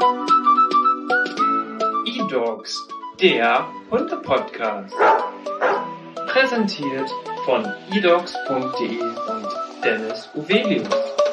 eDogs, der Hunde-Podcast. Präsentiert von edogs.de und Dennis Uvelius.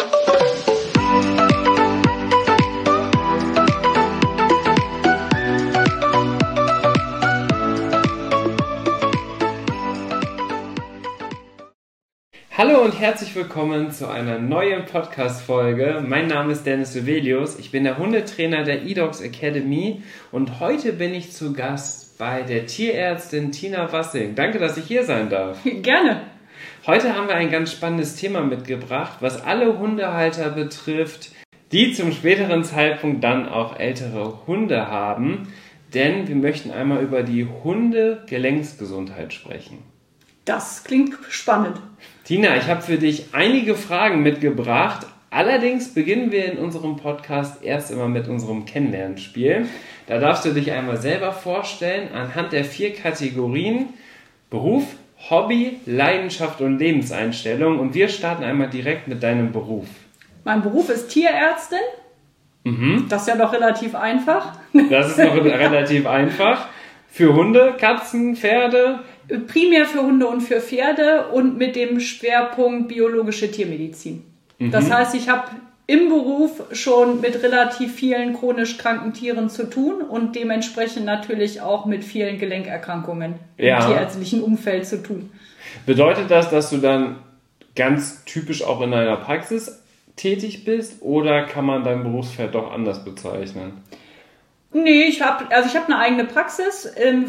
Hallo und herzlich willkommen zu einer neuen Podcast-Folge. Mein Name ist Dennis Uvelius, ich bin der Hundetrainer der eDogs Academy und heute bin ich zu Gast bei der Tierärztin Tina Wassing. Danke, dass ich hier sein darf. Gerne. Heute haben wir ein ganz spannendes Thema mitgebracht, was alle Hundehalter betrifft, die zum späteren Zeitpunkt dann auch ältere Hunde haben. Denn wir möchten einmal über die Hundegelenksgesundheit sprechen. Das klingt spannend. Tina, ich habe für dich einige Fragen mitgebracht. Allerdings beginnen wir in unserem Podcast erst immer mit unserem Kennenlernspiel. Da darfst du dich einmal selber vorstellen anhand der 4 Kategorien: Beruf, Hobby, Leidenschaft und Lebenseinstellung. Und wir starten einmal direkt mit deinem Beruf. Mein Beruf ist Tierärztin. Das ist ja doch relativ einfach. Das ist noch relativ einfach. Für Hunde, Katzen, Pferde? Primär für Hunde und für Pferde und mit dem Schwerpunkt biologische Tiermedizin. Das heißt, ich habe im Beruf schon mit relativ vielen chronisch kranken Tieren zu tun und dementsprechend natürlich auch mit vielen Gelenkerkrankungen im tierärztlichen Umfeld zu tun. Bedeutet das, dass du dann ganz typisch auch in einer Praxis tätig bist oder kann man dein Berufsfeld doch anders bezeichnen? Nee, ich habe eine eigene Praxis,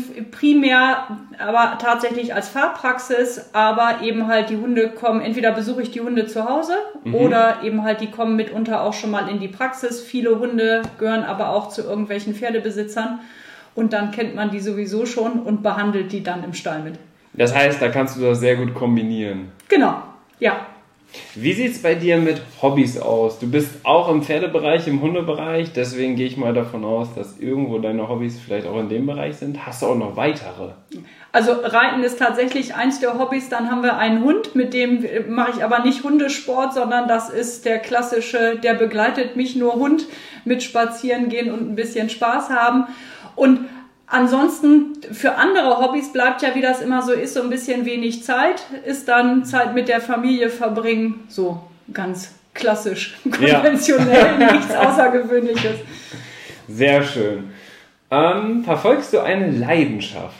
primär aber tatsächlich als Fahrpraxis, aber eben halt die Hunde kommen, entweder besuche ich die Hunde zu Hause oder eben halt die kommen mitunter auch schon mal in die Praxis. Viele Hunde gehören aber auch zu irgendwelchen Pferdebesitzern und dann kennt man die sowieso schon und behandelt die dann im Stall mit. Das heißt, da kannst du das sehr gut kombinieren. Genau, ja. Wie sieht es bei dir mit Hobbys aus? Du bist auch im Pferdebereich, im Hundebereich, deswegen gehe ich mal davon aus, dass irgendwo deine Hobbys vielleicht auch in dem Bereich sind. Hast du auch noch weitere? Also Reiten ist tatsächlich eins der Hobbys. Dann haben wir einen Hund, mit dem mache ich aber nicht Hundesport, sondern das ist der klassische, der begleitet mich nur Hund, mit spazieren gehen und ein bisschen Spaß haben. Und ansonsten für andere Hobbys bleibt ja, wie das immer so ist, so ein bisschen wenig Zeit, ist dann Zeit mit der Familie verbringen, so ganz klassisch, konventionell, nichts Außergewöhnliches. Sehr schön. Verfolgst du eine Leidenschaft?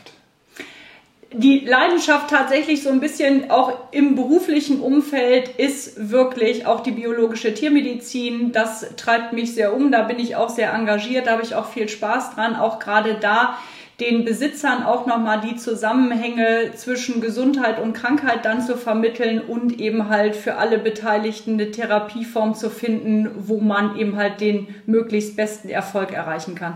Die Leidenschaft tatsächlich so ein bisschen auch im beruflichen Umfeld ist wirklich auch die biologische Tiermedizin. Das treibt mich sehr um, da bin ich auch sehr engagiert, da habe ich auch viel Spaß dran, auch gerade da den Besitzern auch nochmal die Zusammenhänge zwischen Gesundheit und Krankheit dann zu vermitteln und eben halt für alle Beteiligten eine Therapieform zu finden, wo man eben halt den möglichst besten Erfolg erreichen kann.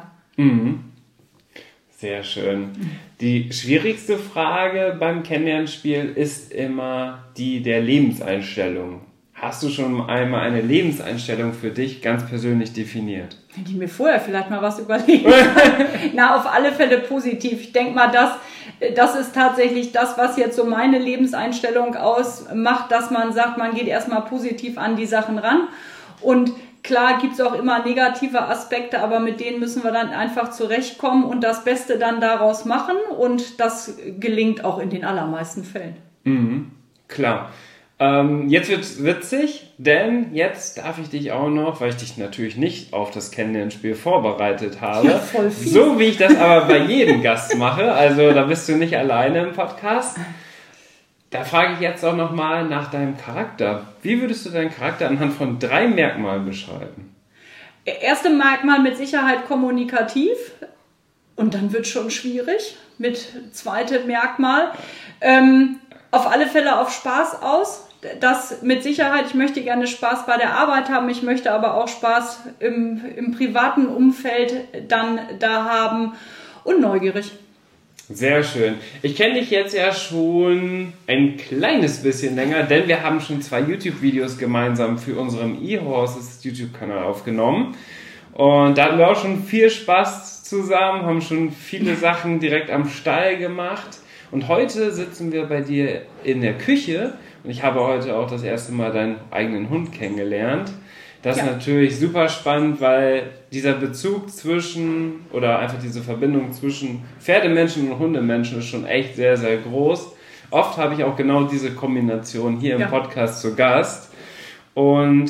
Sehr schön. Die schwierigste Frage beim Kennenlernspiel ist immer die der Lebenseinstellung. Hast du schon einmal eine Lebenseinstellung für dich ganz persönlich definiert? Hätte ich mir vorher vielleicht mal was überlegt. Na, auf alle Fälle positiv. Ich denke mal, das ist tatsächlich das, was jetzt so meine Lebenseinstellung ausmacht, dass man sagt, man geht erstmal positiv an die Sachen ran. Und klar gibt es auch immer negative Aspekte, aber mit denen müssen wir dann einfach zurechtkommen und das Beste dann daraus machen. Und das gelingt auch in den allermeisten Fällen. Klar. Jetzt wird's witzig, denn jetzt darf ich dich auch noch, weil ich dich natürlich nicht auf das Kennenlernspiel vorbereitet habe, ja, voll fies. So wie ich das aber bei jedem Gast mache, also da bist du nicht alleine im Podcast, da frage ich jetzt auch nochmal nach deinem Charakter. Wie würdest du deinen Charakter anhand von 3 Merkmalen beschreiben? Erste Merkmal mit Sicherheit kommunikativ und dann wird schon schwierig mit zweitem Merkmal. Auf alle Fälle auf Spaß aus. Das mit Sicherheit, ich möchte gerne Spaß bei der Arbeit haben, ich möchte aber auch Spaß im privaten Umfeld dann da haben und neugierig. Sehr schön. Ich kenne dich jetzt ja schon ein kleines bisschen länger, denn wir haben schon 2 YouTube-Videos gemeinsam für unseren eHorses YouTube-Kanal aufgenommen. Und da hatten wir auch schon viel Spaß zusammen, haben schon viele Sachen direkt am Stall gemacht. Und heute sitzen wir bei dir in der Küche und ich habe heute auch das erste Mal deinen eigenen Hund kennengelernt. Das ist natürlich super spannend, weil dieser Bezug zwischen oder einfach diese Verbindung zwischen Pferdemenschen und Hundemenschen ist schon echt sehr, sehr groß. Oft habe ich auch genau diese Kombination hier im Podcast zu Gast. Und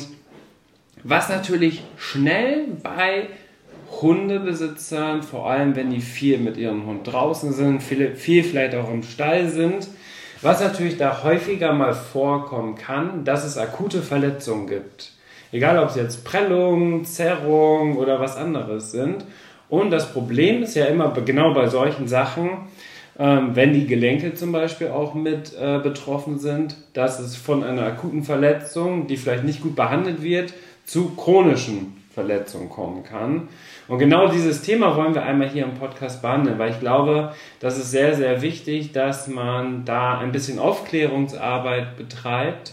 was natürlich schnell bei Hundebesitzern, vor allem wenn die viel mit ihrem Hund draußen sind, viel vielleicht auch im Stall sind, was natürlich da häufiger mal vorkommen kann, dass es akute Verletzungen gibt. Egal, ob es jetzt Prellungen, Zerrungen oder was anderes sind. Und das Problem ist ja immer genau bei solchen Sachen, wenn die Gelenke zum Beispiel auch mit betroffen sind, dass es von einer akuten Verletzung, die vielleicht nicht gut behandelt wird, zu chronischen Verletzungen kommen kann. Und genau dieses Thema wollen wir einmal hier im Podcast behandeln, weil ich glaube, das ist sehr, sehr wichtig, dass man da ein bisschen Aufklärungsarbeit betreibt,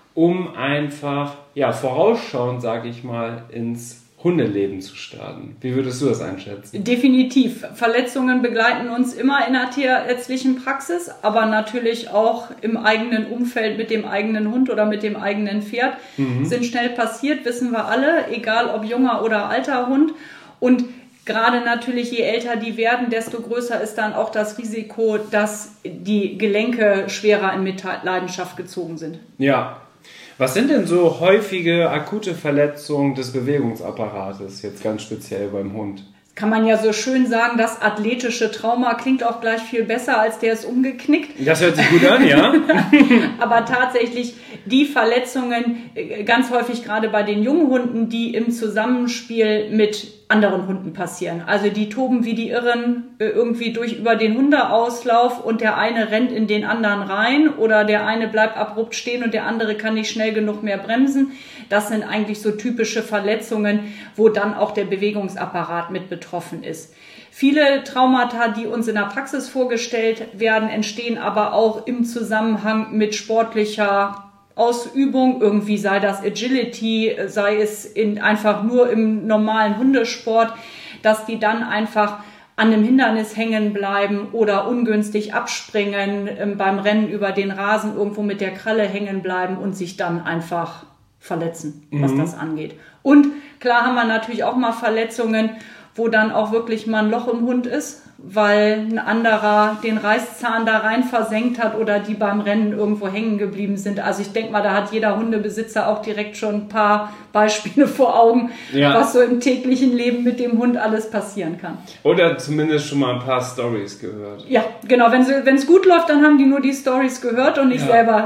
um einfach vorausschauend, sage ich mal, ins Hundeleben zu starten. Wie würdest du das einschätzen? Definitiv. Verletzungen begleiten uns immer in der tierärztlichen Praxis, aber natürlich auch im eigenen Umfeld mit dem eigenen Hund oder mit dem eigenen Pferd. Sind schnell passiert, wissen wir alle, egal ob junger oder alter Hund. Und gerade natürlich, je älter die werden, desto größer ist dann auch das Risiko, dass die Gelenke schwerer in Mitleidenschaft gezogen sind. Ja. Was sind denn so häufige akute Verletzungen des Bewegungsapparates, jetzt ganz speziell beim Hund? Kann man ja so schön sagen, das athletische Trauma klingt auch gleich viel besser, als der ist umgeknickt. Das hört sich gut an, ja. Aber tatsächlich die Verletzungen, ganz häufig gerade bei den jungen Hunden, die im Zusammenspiel mit anderen Hunden passieren. Also die toben wie die Irren irgendwie über den Hundeauslauf und der eine rennt in den anderen rein oder der eine bleibt abrupt stehen und der andere kann nicht schnell genug mehr bremsen. Das sind eigentlich so typische Verletzungen, wo dann auch der Bewegungsapparat mit betroffen ist. Viele Traumata, die uns in der Praxis vorgestellt werden, entstehen aber auch im Zusammenhang mit sportlicher Ausübung, irgendwie sei das Agility, sei es einfach nur im normalen Hundesport, dass die dann einfach an einem Hindernis hängen bleiben oder ungünstig abspringen, beim Rennen über den Rasen irgendwo mit der Kralle hängen bleiben und sich dann einfach verletzen, was das angeht. Und klar haben wir natürlich auch mal Verletzungen, wo dann auch wirklich mal ein Loch im Hund ist, weil ein anderer den Reißzahn da rein versenkt hat oder die beim Rennen irgendwo hängen geblieben sind. Also ich denke mal, da hat jeder Hundebesitzer auch direkt schon ein paar Beispiele vor Augen, was so im täglichen Leben mit dem Hund alles passieren kann. Oder zumindest schon mal ein paar Storys gehört. Ja, genau. Wenn es gut läuft, dann haben die nur die Storys gehört und nicht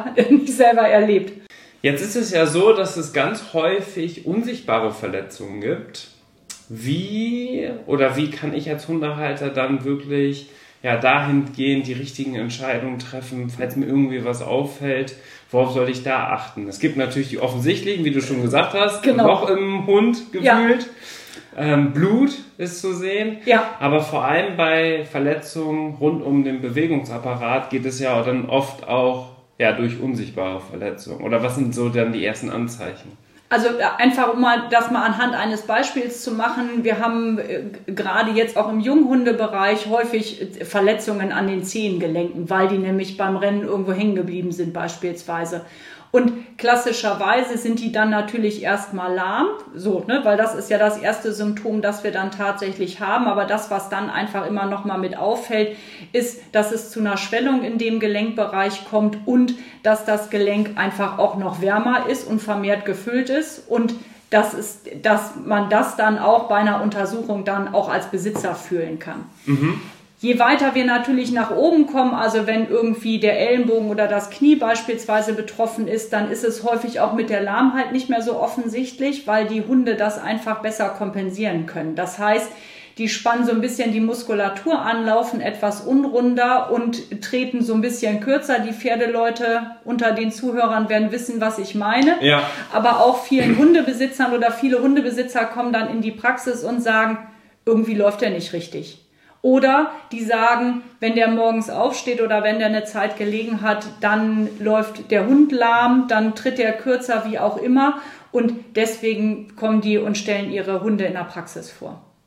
selber erlebt. Jetzt ist es ja so, dass es ganz häufig unsichtbare Verletzungen gibt. Wie kann ich als Hundehalter dann wirklich dahingehend die richtigen Entscheidungen treffen, falls mir irgendwie was auffällt, worauf soll ich da achten? Es gibt natürlich die offensichtlichen, wie du schon gesagt hast, Loch im Hund gefühlt, Blut ist zu sehen, aber vor allem bei Verletzungen rund um den Bewegungsapparat geht es ja dann oft auch durch unsichtbare Verletzungen. Oder was sind so dann die ersten Anzeichen? Also einfach, um das mal anhand eines Beispiels zu machen, wir haben gerade jetzt auch im Junghundebereich häufig Verletzungen an den Zehengelenken, weil die nämlich beim Rennen irgendwo hängen geblieben sind beispielsweise. Und klassischerweise sind die dann natürlich erstmal lahm, weil das ist ja das erste Symptom, das wir dann tatsächlich haben. Aber das, was dann einfach immer noch mal mit auffällt, ist, dass es zu einer Schwellung in dem Gelenkbereich kommt und dass das Gelenk einfach auch noch wärmer ist und vermehrt gefüllt ist. Und dass man das dann auch bei einer Untersuchung dann auch als Besitzer fühlen kann. Je weiter wir natürlich nach oben kommen, also wenn irgendwie der Ellenbogen oder das Knie beispielsweise betroffen ist, dann ist es häufig auch mit der Lahmheit nicht mehr so offensichtlich, weil die Hunde das einfach besser kompensieren können. Das heißt, die spannen so ein bisschen die Muskulatur an, laufen etwas unrunder und treten so ein bisschen kürzer. Die Pferdeleute unter den Zuhörern werden wissen, was ich meine. Ja. Aber auch vielen Hundebesitzern oder viele Hundebesitzer kommen dann in die Praxis und sagen, irgendwie läuft er nicht richtig. Oder die sagen, wenn der morgens aufsteht oder wenn der eine Zeit gelegen hat, dann läuft der Hund lahm, dann tritt er kürzer, wie auch immer. Und deswegen kommen die und stellen ihre Hunde in der Praxis vor.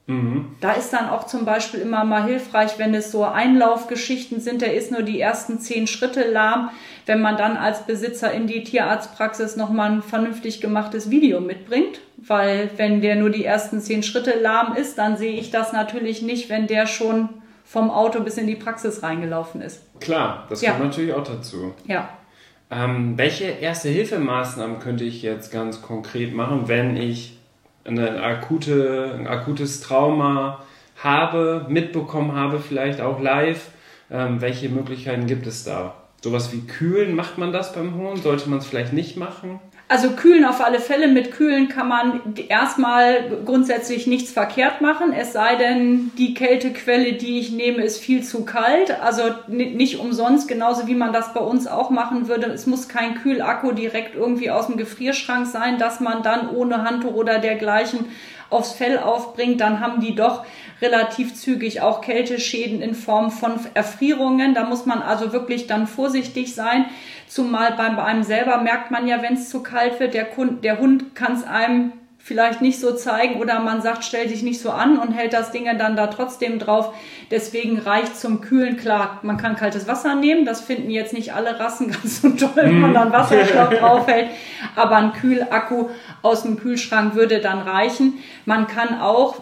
Da ist dann auch zum Beispiel immer mal hilfreich, wenn es so Einlaufgeschichten sind, der ist nur die ersten 10 Schritte lahm, wenn man dann als Besitzer in die Tierarztpraxis nochmal ein vernünftig gemachtes Video mitbringt, weil wenn der nur die ersten 10 Schritte lahm ist, dann sehe ich das natürlich nicht, wenn der schon vom Auto bis in die Praxis reingelaufen ist. Klar, das kommt natürlich auch dazu. Ja. Welche Erste-Hilfe-Maßnahmen könnte ich jetzt ganz konkret machen, wenn ich ein akutes Trauma mitbekommen habe, vielleicht auch live? Welche Möglichkeiten gibt es da? Sowas wie Kühlen, macht man das beim Hund? Sollte man es vielleicht nicht machen? Also Kühlen auf alle Fälle. Mit Kühlen kann man erstmal grundsätzlich nichts verkehrt machen, es sei denn, die Kältequelle, die ich nehme, ist viel zu kalt. Also nicht umsonst, genauso wie man das bei uns auch machen würde. Es muss kein Kühlakku direkt irgendwie aus dem Gefrierschrank sein, dass man dann ohne Handtuch oder dergleichen aufs Fell aufbringt. Dann haben die doch relativ zügig auch Kälteschäden in Form von Erfrierungen. Da muss man also wirklich dann vorsichtig sein. Zumal bei einem selber merkt man ja, wenn es zu kalt wird, der Hund kann es einem vielleicht nicht so zeigen oder man sagt, stell dich nicht so an und hält das Ding dann da trotzdem drauf. Deswegen reicht zum Kühlen, klar, man kann kaltes Wasser nehmen. Das finden jetzt nicht alle Rassen ganz so toll, wenn man dann Wasserstoff draufhält. Aber ein Kühlakku aus dem Kühlschrank würde dann reichen. Man kann auch,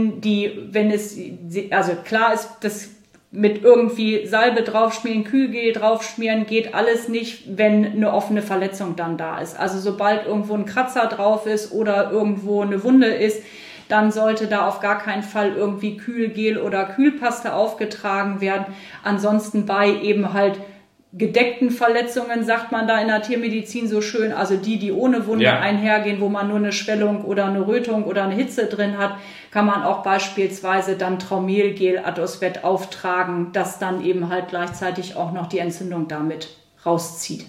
also klar ist das mit irgendwie Salbe draufschmieren, Kühlgel draufschmieren, geht alles nicht, wenn eine offene Verletzung dann da ist. Also sobald irgendwo ein Kratzer drauf ist oder irgendwo eine Wunde ist, dann sollte da auf gar keinen Fall irgendwie Kühlgel oder Kühlpaste aufgetragen werden. Ansonsten bei eben halt gedeckten Verletzungen, sagt man da in der Tiermedizin so schön, also die ohne Wunde einhergehen, wo man nur eine Schwellung oder eine Rötung oder eine Hitze drin hat, kann man auch beispielsweise dann Traumelgel Atosvet auftragen, das dann eben halt gleichzeitig auch noch die Entzündung damit rauszieht.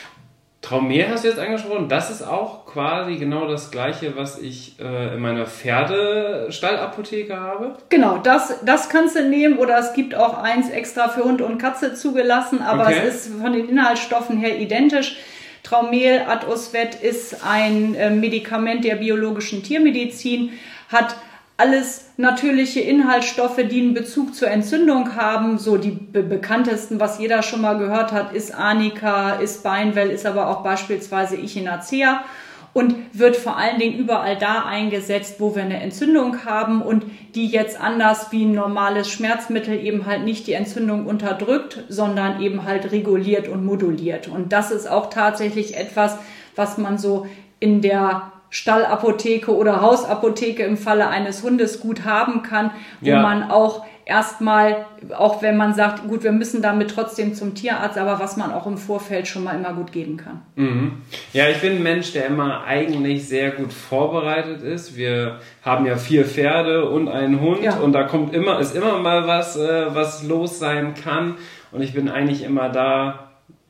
Traumel hast du jetzt angesprochen, das ist auch quasi genau das Gleiche, was ich in meiner Pferdestallapotheke habe? Genau, das kannst du nehmen oder es gibt auch eins extra für Hund und Katze zugelassen, aber es ist von den Inhaltsstoffen her identisch. Traumel Atosvet ist ein Medikament der biologischen Tiermedizin, hat alles natürliche Inhaltsstoffe, die einen Bezug zur Entzündung haben. So die bekanntesten, was jeder schon mal gehört hat, ist Arnika, ist Beinwell, ist aber auch beispielsweise Echinacea und wird vor allen Dingen überall da eingesetzt, wo wir eine Entzündung haben und die jetzt anders wie ein normales Schmerzmittel eben halt nicht die Entzündung unterdrückt, sondern eben halt reguliert und moduliert. Und das ist auch tatsächlich etwas, was man so in der Stallapotheke oder Hausapotheke im Falle eines Hundes gut haben kann, wo man auch erstmal, auch wenn man sagt, gut, wir müssen damit trotzdem zum Tierarzt, aber was man auch im Vorfeld schon mal immer gut geben kann. Ja, ich bin ein Mensch, der immer eigentlich sehr gut vorbereitet ist. Wir haben ja 4 Pferde und einen Hund und da ist immer mal was los sein kann und ich bin eigentlich immer da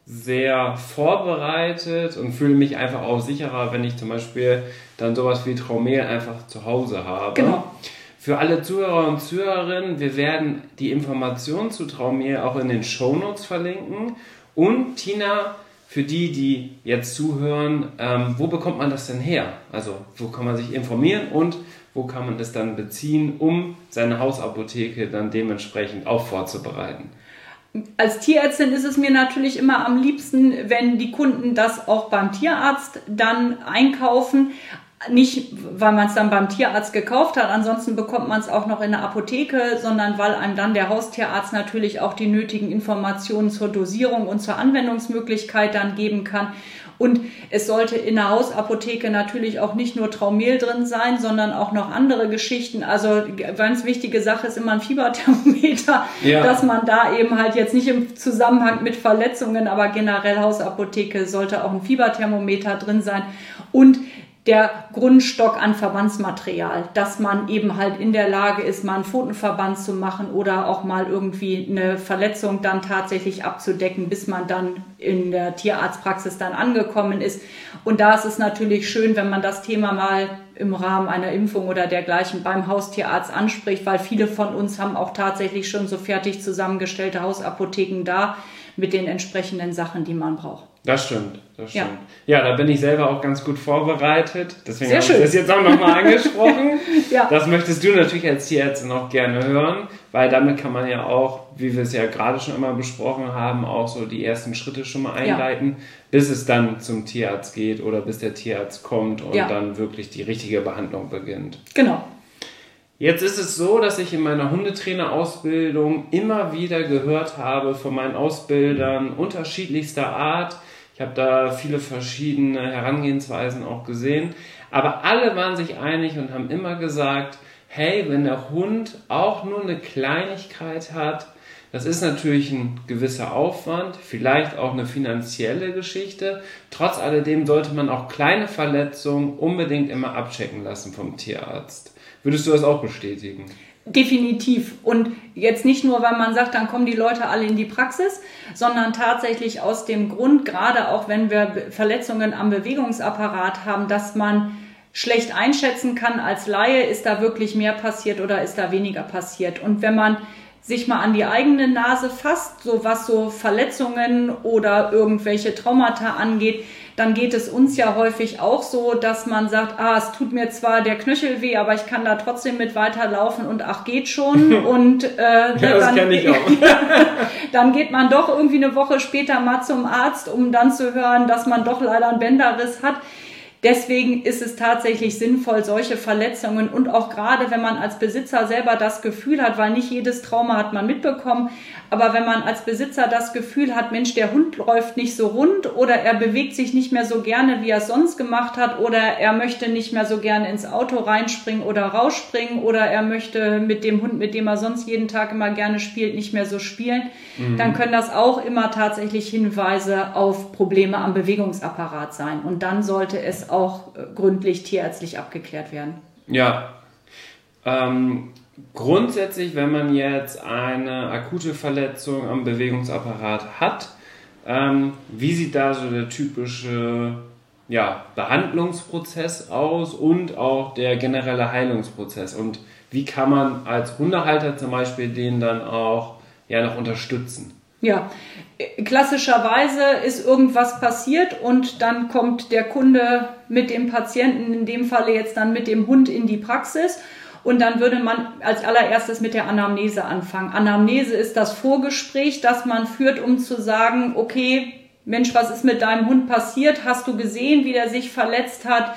sehr vorbereitet und fühle mich einfach auch sicherer, wenn ich zum Beispiel dann sowas wie Traumel einfach zu Hause habe. Genau. Für alle Zuhörer und Zuhörerinnen, wir werden die Informationen zu Traumel auch in den Shownotes verlinken. Und Tina, für die jetzt zuhören, wo bekommt man das denn her? Also wo kann man sich informieren und wo kann man das dann beziehen, um seine Hausapotheke dann dementsprechend auch vorzubereiten? Als Tierärztin ist es mir natürlich immer am liebsten, wenn die Kunden das auch beim Tierarzt dann einkaufen. Nicht, weil man es dann beim Tierarzt gekauft hat, ansonsten bekommt man es auch noch in der Apotheke, sondern weil einem dann der Haustierarzt natürlich auch die nötigen Informationen zur Dosierung und zur Anwendungsmöglichkeit dann geben kann. Und es sollte in der Hausapotheke natürlich auch nicht nur Traumel drin sein, sondern auch noch andere Geschichten. Also ganz wichtige Sache ist immer ein Fieberthermometer, dass man da eben halt jetzt nicht im Zusammenhang mit Verletzungen, aber generell Hausapotheke sollte auch ein Fieberthermometer drin sein und der Grundstock an Verbandsmaterial, dass man eben halt in der Lage ist, mal einen Pfotenverband zu machen oder auch mal irgendwie eine Verletzung dann tatsächlich abzudecken, bis man dann in der Tierarztpraxis dann angekommen ist. Und da ist es natürlich schön, wenn man das Thema mal im Rahmen einer Impfung oder dergleichen beim Haustierarzt anspricht, weil viele von uns haben auch tatsächlich schon so fertig zusammengestellte Hausapotheken da mit den entsprechenden Sachen, die man braucht. Das stimmt, das stimmt. Ja, da bin ich selber auch ganz gut vorbereitet. Deswegen habe ich das jetzt auch nochmal angesprochen. Ja. Das möchtest du natürlich als Tierärztin noch gerne hören, weil damit kann man ja auch, wie wir es ja gerade schon immer besprochen haben, auch so die ersten Schritte schon mal einleiten, bis es dann zum Tierarzt geht oder bis der Tierarzt kommt und dann wirklich die richtige Behandlung beginnt. Genau. Jetzt ist es so, dass ich in meiner Hundetrainerausbildung immer wieder gehört habe von meinen Ausbildern unterschiedlichster Art. Ich habe da viele verschiedene Herangehensweisen auch gesehen. Aber alle waren sich einig und haben immer gesagt, hey, wenn der Hund auch nur eine Kleinigkeit hat, das ist natürlich ein gewisser Aufwand, vielleicht auch eine finanzielle Geschichte. Trotz alledem sollte man auch kleine Verletzungen unbedingt immer abchecken lassen vom Tierarzt. Würdest du das auch bestätigen? Definitiv. Und jetzt nicht nur, weil man sagt, dann kommen die Leute alle in die Praxis, sondern tatsächlich aus dem Grund, gerade auch wenn wir Verletzungen am Bewegungsapparat haben, dass man schlecht einschätzen kann als Laie, ist da wirklich mehr passiert oder ist da weniger passiert. Und wenn man sich mal an die eigene Nase fasst, so was so Verletzungen oder irgendwelche Traumata angeht, dann geht es uns ja häufig auch so, dass man sagt, es tut mir zwar der Knöchel weh, aber ich kann da trotzdem mit weiterlaufen und geht schon. Und das kenne ich auch. Dann geht man doch irgendwie eine Woche später mal zum Arzt, um dann zu hören, dass man doch leider einen Bänderriss hat. Deswegen ist es tatsächlich sinnvoll, solche Verletzungen und auch gerade, wenn man als Besitzer selber das Gefühl hat, weil nicht jedes Trauma hat man mitbekommen, aber wenn man als Besitzer das Gefühl hat, Mensch, der Hund läuft nicht so rund oder er bewegt sich nicht mehr so gerne, wie er es sonst gemacht hat oder er möchte nicht mehr so gerne ins Auto reinspringen oder rausspringen oder er möchte mit dem Hund, mit dem er sonst jeden Tag immer gerne spielt, nicht mehr so spielen, dann können das auch immer tatsächlich Hinweise auf Probleme am Bewegungsapparat sein und dann sollte es auch gründlich tierärztlich abgeklärt werden. Ja, grundsätzlich, wenn man jetzt eine akute Verletzung am Bewegungsapparat hat, wie sieht da so der typische Behandlungsprozess aus und auch der generelle Heilungsprozess und wie kann man als Hundehalter zum Beispiel den dann auch noch unterstützen? Ja, klassischerweise ist irgendwas passiert und dann kommt der Kunde mit dem Patienten, in dem Falle jetzt dann mit dem Hund in die Praxis und dann würde man als allererstes mit der Anamnese anfangen. Anamnese ist das Vorgespräch, das man führt, um zu sagen, okay, Mensch, was ist mit deinem Hund passiert? Hast du gesehen, wie der sich verletzt hat?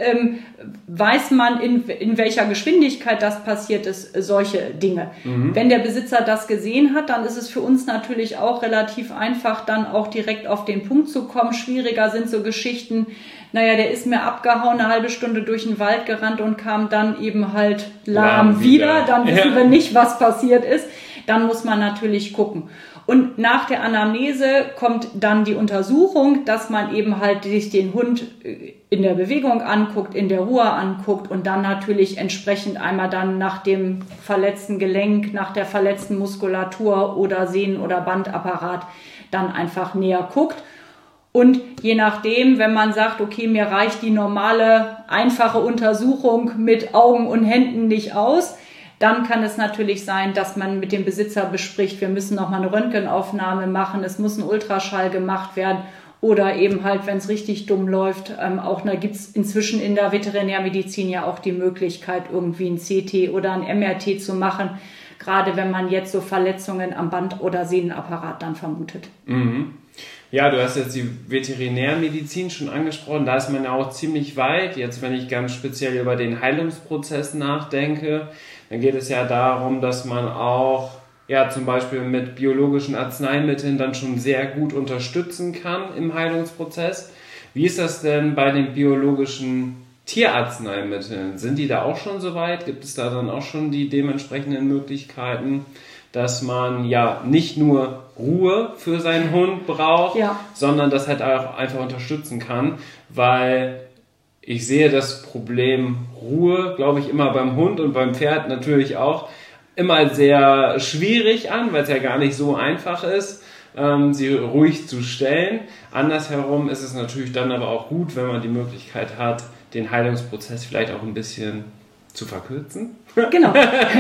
Weiß man, in welcher Geschwindigkeit das passiert ist, solche Dinge. Wenn der Besitzer das gesehen hat, dann ist es für uns natürlich auch relativ einfach, dann auch direkt auf den Punkt zu kommen. Schwieriger sind so Geschichten, der ist mir abgehauen, eine halbe Stunde durch den Wald gerannt und kam dann eben halt lahm wieder. Dann wissen wir nicht, was passiert ist. Dann muss man natürlich gucken. Und nach der Anamnese kommt dann die Untersuchung, dass man eben halt sich den Hund in der Bewegung anguckt, in der Ruhe anguckt und dann natürlich entsprechend einmal dann nach dem verletzten Gelenk, nach der verletzten Muskulatur oder Sehnen- oder Bandapparat dann einfach näher guckt. Und je nachdem, wenn man sagt, okay, mir reicht die normale, einfache Untersuchung mit Augen und Händen nicht aus, dann kann es natürlich sein, dass man mit dem Besitzer bespricht, wir müssen nochmal eine Röntgenaufnahme machen, es muss ein Ultraschall gemacht werden oder eben halt, wenn es richtig dumm läuft, gibt es inzwischen in der Veterinärmedizin ja auch die Möglichkeit, irgendwie ein CT oder ein MRT zu machen, gerade wenn man jetzt so Verletzungen am Band- oder Sehnenapparat dann vermutet. Mhm. Ja, du hast jetzt die Veterinärmedizin schon angesprochen, da ist man ja auch ziemlich weit. Jetzt, wenn ich ganz speziell über den Heilungsprozess nachdenke, dann geht es ja darum, dass man auch zum Beispiel mit biologischen Arzneimitteln dann schon sehr gut unterstützen kann im Heilungsprozess. Wie ist das denn bei den biologischen Tierarzneimitteln? Sind die da auch schon so weit? Gibt es da dann auch schon die dementsprechenden Möglichkeiten, dass man nicht nur Ruhe für seinen Hund braucht, sondern das halt auch einfach unterstützen kann, weil ich sehe das Problem Ruhe, glaube ich, immer beim Hund und beim Pferd natürlich auch immer sehr schwierig an, weil es ja gar nicht so einfach ist, sie ruhig zu stellen. Andersherum ist es natürlich dann aber auch gut, wenn man die Möglichkeit hat, den Heilungsprozess vielleicht auch ein bisschen zu verkürzen. Genau.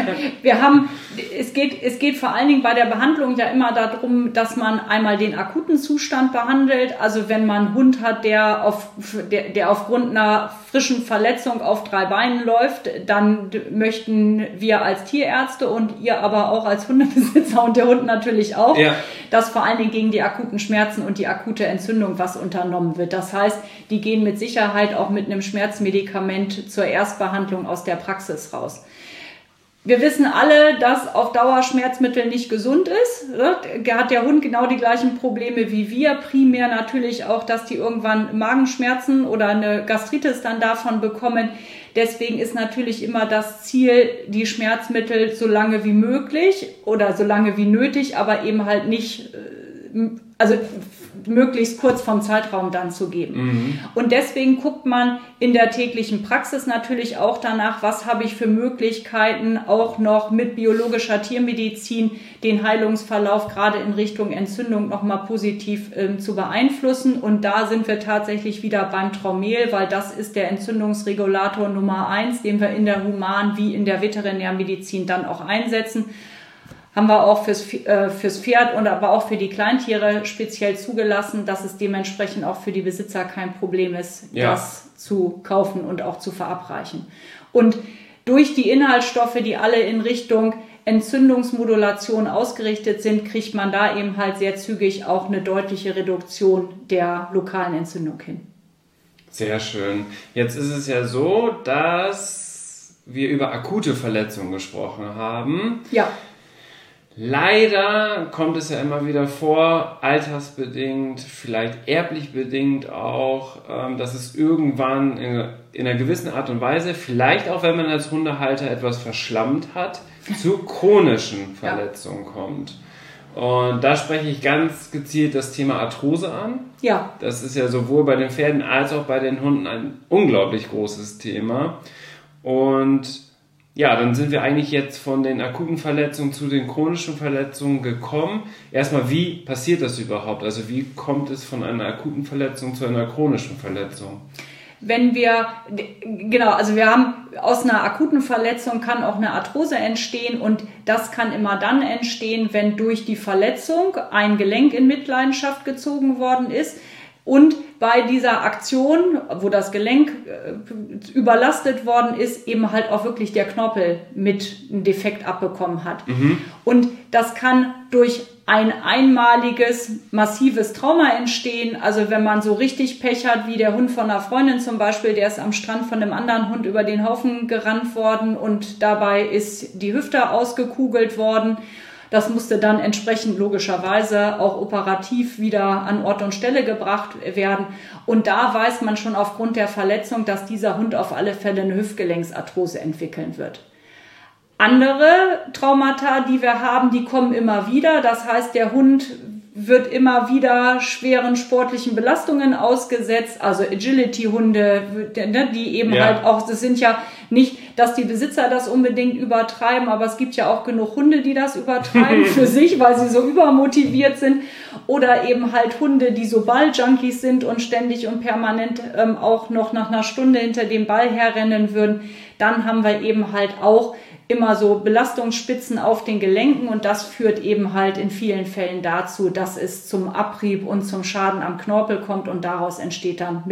Es geht vor allen Dingen bei der Behandlung ja immer darum, dass man einmal den akuten Zustand behandelt. Also wenn man einen Hund hat, der aufgrund einer frischen Verletzung auf 3 Beinen läuft, dann möchten wir als Tierärzte und ihr aber auch als Hundebesitzer und der Hund natürlich auch, dass vor allen Dingen gegen die akuten Schmerzen und die akute Entzündung was unternommen wird. Das heißt, die gehen mit Sicherheit auch mit einem Schmerzmedikament zur Erstbehandlung aus der Praxis raus. Wir wissen alle, dass auf Dauer Schmerzmittel nicht gesund ist. Hat der Hund genau die gleichen Probleme wie wir. Primär natürlich auch, dass die irgendwann Magenschmerzen oder eine Gastritis dann davon bekommen. Deswegen ist natürlich immer das Ziel, die Schmerzmittel so lange wie möglich oder so lange wie nötig, aber eben halt nicht, also möglichst kurz vom Zeitraum dann zu geben. Und deswegen guckt man in der täglichen Praxis natürlich auch danach, was habe ich für Möglichkeiten, auch noch mit biologischer Tiermedizin den Heilungsverlauf gerade in Richtung Entzündung nochmal positiv zu beeinflussen. Und da sind wir tatsächlich wieder beim Traumel, weil das ist der Entzündungsregulator Nummer 1, den wir in der Human- wie in der Veterinärmedizin dann auch einsetzen. Haben wir auch fürs Pferd und aber auch für die Kleintiere speziell zugelassen, dass es dementsprechend auch für die Besitzer kein Problem ist, das zu kaufen und auch zu verabreichen. Und durch die Inhaltsstoffe, die alle in Richtung Entzündungsmodulation ausgerichtet sind, kriegt man da eben halt sehr zügig auch eine deutliche Reduktion der lokalen Entzündung hin. Sehr schön. Jetzt ist es ja so, dass wir über akute Verletzungen gesprochen haben. Ja. Leider kommt es ja immer wieder vor, altersbedingt, vielleicht erblich bedingt auch, dass es irgendwann in einer gewissen Art und Weise, vielleicht auch wenn man als Hundehalter etwas verschlammt hat, zu chronischen Verletzungen kommt. Und da spreche ich ganz gezielt das Thema Arthrose an. Ja. Das ist ja sowohl bei den Pferden als auch bei den Hunden ein unglaublich großes Thema. Und ja, dann sind wir eigentlich jetzt von den akuten Verletzungen zu den chronischen Verletzungen gekommen. Erstmal, wie passiert das überhaupt? Also wie kommt es von einer akuten Verletzung zu einer chronischen Verletzung? Wir haben aus einer akuten Verletzung kann auch eine Arthrose entstehen und das kann immer dann entstehen, wenn durch die Verletzung ein Gelenk in Mitleidenschaft gezogen worden ist. Und bei dieser Aktion, wo das Gelenk überlastet worden ist, eben halt auch wirklich der Knorpel mit einem Defekt abbekommen hat. Und das kann durch ein einmaliges, massives Trauma entstehen. Also wenn man so richtig Pech hat, wie der Hund von einer Freundin zum Beispiel, der ist am Strand von einem anderen Hund über den Haufen gerannt worden und dabei ist die Hüfte ausgekugelt worden. Das musste dann entsprechend logischerweise auch operativ wieder an Ort und Stelle gebracht werden. Und da weiß man schon aufgrund der Verletzung, dass dieser Hund auf alle Fälle eine Hüftgelenksarthrose entwickeln wird. Andere Traumata, die wir haben, die kommen immer wieder. Das heißt, der Hund wird immer wieder schweren sportlichen Belastungen ausgesetzt, also Agility-Hunde, die eben halt auch, das sind ja nicht, dass die Besitzer das unbedingt übertreiben, aber es gibt ja auch genug Hunde, die das übertreiben für sich, weil sie so übermotiviert sind, oder eben halt Hunde, die so Balljunkies sind und ständig und permanent auch noch nach einer Stunde hinter dem Ball herrennen würden. Dann haben wir eben halt auch immer so Belastungsspitzen auf den Gelenken und das führt eben halt in vielen Fällen dazu, dass es zum Abrieb und zum Schaden am Knorpel kommt und daraus entsteht dann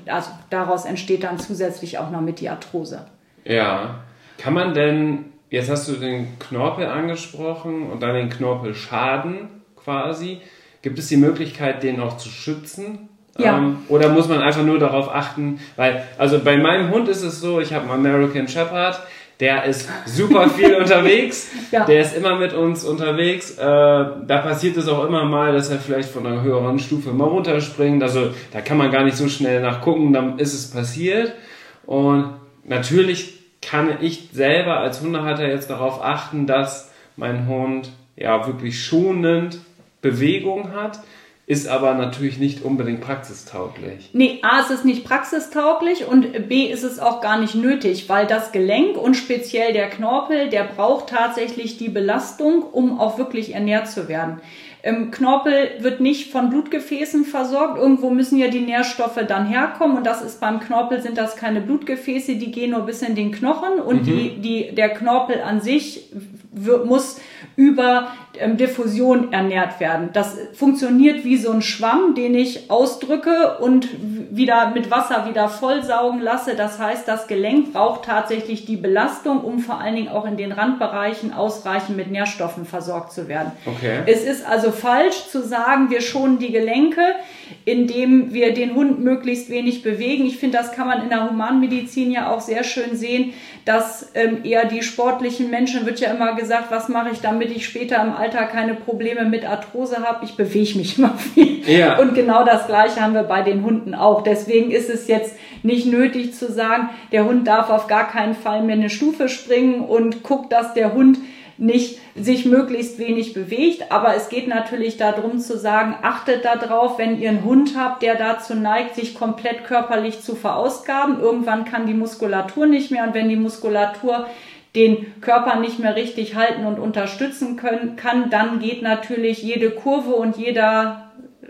zusätzlich auch noch mit die Arthrose. Ja, kann man denn, jetzt hast du den Knorpel angesprochen und dann den Knorpelschaden quasi, gibt es die Möglichkeit, den auch zu schützen? Ja. Oder muss man einfach nur darauf achten, weil, also bei meinem Hund ist es so, ich habe einen American Shepherd, der ist super viel unterwegs, der ist immer mit uns unterwegs. Da passiert es auch immer mal, dass er vielleicht von einer höheren Stufe mal runterspringt. Also da kann man gar nicht so schnell nachgucken, dann ist es passiert. Und natürlich kann ich selber als Hundehalter jetzt darauf achten, dass mein Hund ja wirklich schonend Bewegung hat. Ist aber natürlich nicht unbedingt praxistauglich. Nee, A, ist es nicht praxistauglich und B, ist es auch gar nicht nötig, weil das Gelenk und speziell der Knorpel, der braucht tatsächlich die Belastung, um auch wirklich ernährt zu werden. Knorpel wird nicht von Blutgefäßen versorgt. Irgendwo müssen ja die Nährstoffe dann herkommen. Und das ist beim Knorpel, sind das keine Blutgefäße, die gehen nur bis in den Knochen. Und der Knorpel an sich muss über Diffusion ernährt werden. Das funktioniert wie so ein Schwamm, den ich ausdrücke und wieder mit Wasser wieder vollsaugen lasse. Das heißt, das Gelenk braucht tatsächlich die Belastung, um vor allen Dingen auch in den Randbereichen ausreichend mit Nährstoffen versorgt zu werden. Okay. Es ist also falsch zu sagen, wir schonen die Gelenke, indem wir den Hund möglichst wenig bewegen. Ich finde, das kann man in der Humanmedizin ja auch sehr schön sehen, dass eher die sportlichen Menschen, wird ja immer gesagt, was mache ich, damit ich später im Alter keine Probleme mit Arthrose habe. Ich bewege mich immer viel. Ja. Und genau das Gleiche haben wir bei den Hunden auch. Deswegen ist es jetzt nicht nötig zu sagen, der Hund darf auf gar keinen Fall mehr eine Stufe springen und guckt, dass der Hund nicht sich möglichst wenig bewegt, aber es geht natürlich darum zu sagen, achtet darauf, wenn ihr einen Hund habt, der dazu neigt, sich komplett körperlich zu verausgaben. Irgendwann kann die Muskulatur nicht mehr und wenn die Muskulatur den Körper nicht mehr richtig halten und unterstützen kann, dann geht natürlich jede Kurve und jede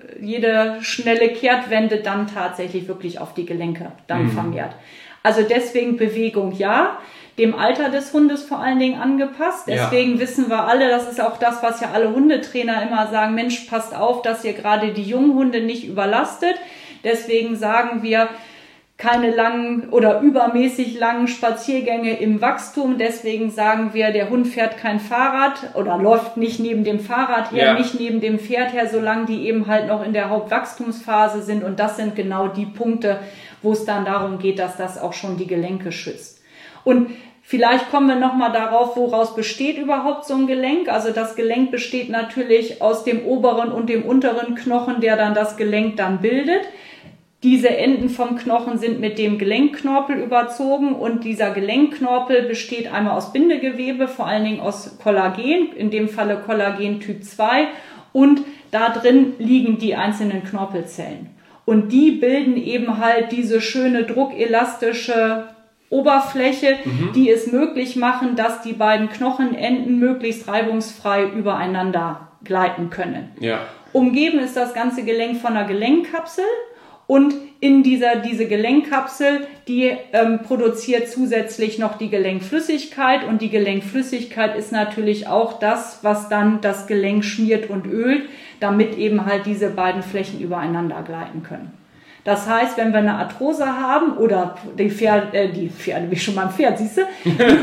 schnelle Kehrtwende dann tatsächlich wirklich auf die Gelenke dann vermehrt. Also deswegen Bewegung ja, dem Alter des Hundes vor allen Dingen angepasst. Deswegen wissen wir alle, das ist auch das, was ja alle Hundetrainer immer sagen, Mensch, passt auf, dass ihr gerade die jungen Hunde nicht überlastet. Deswegen sagen wir, keine langen oder übermäßig langen Spaziergänge im Wachstum. Deswegen sagen wir, der Hund fährt kein Fahrrad oder läuft nicht neben dem Fahrrad her, nicht neben dem Pferd her, solange die eben halt noch in der Hauptwachstumsphase sind. Und das sind genau die Punkte, wo es dann darum geht, dass das auch schon die Gelenke schützt. Und vielleicht kommen wir nochmal darauf, woraus besteht überhaupt so ein Gelenk. Also das Gelenk besteht natürlich aus dem oberen und dem unteren Knochen, der dann das Gelenk dann bildet. Diese Enden vom Knochen sind mit dem Gelenkknorpel überzogen und dieser Gelenkknorpel besteht einmal aus Bindegewebe, vor allen Dingen aus Kollagen, in dem Falle Kollagen Typ 2 und da drin liegen die einzelnen Knorpelzellen. Und die bilden eben halt diese schöne druckelastische Oberfläche, die es möglich machen, dass die beiden Knochenenden möglichst reibungsfrei übereinander gleiten können. Ja. Umgeben ist das ganze Gelenk von einer Gelenkkapsel und in diese Gelenkkapsel, die produziert zusätzlich noch die Gelenkflüssigkeit und die Gelenkflüssigkeit ist natürlich auch das, was dann das Gelenk schmiert und ölt, damit eben halt diese beiden Flächen übereinander gleiten können. Das heißt, wenn wir eine Arthrose haben oder die Pferde, wie schon beim Pferd, siehst du,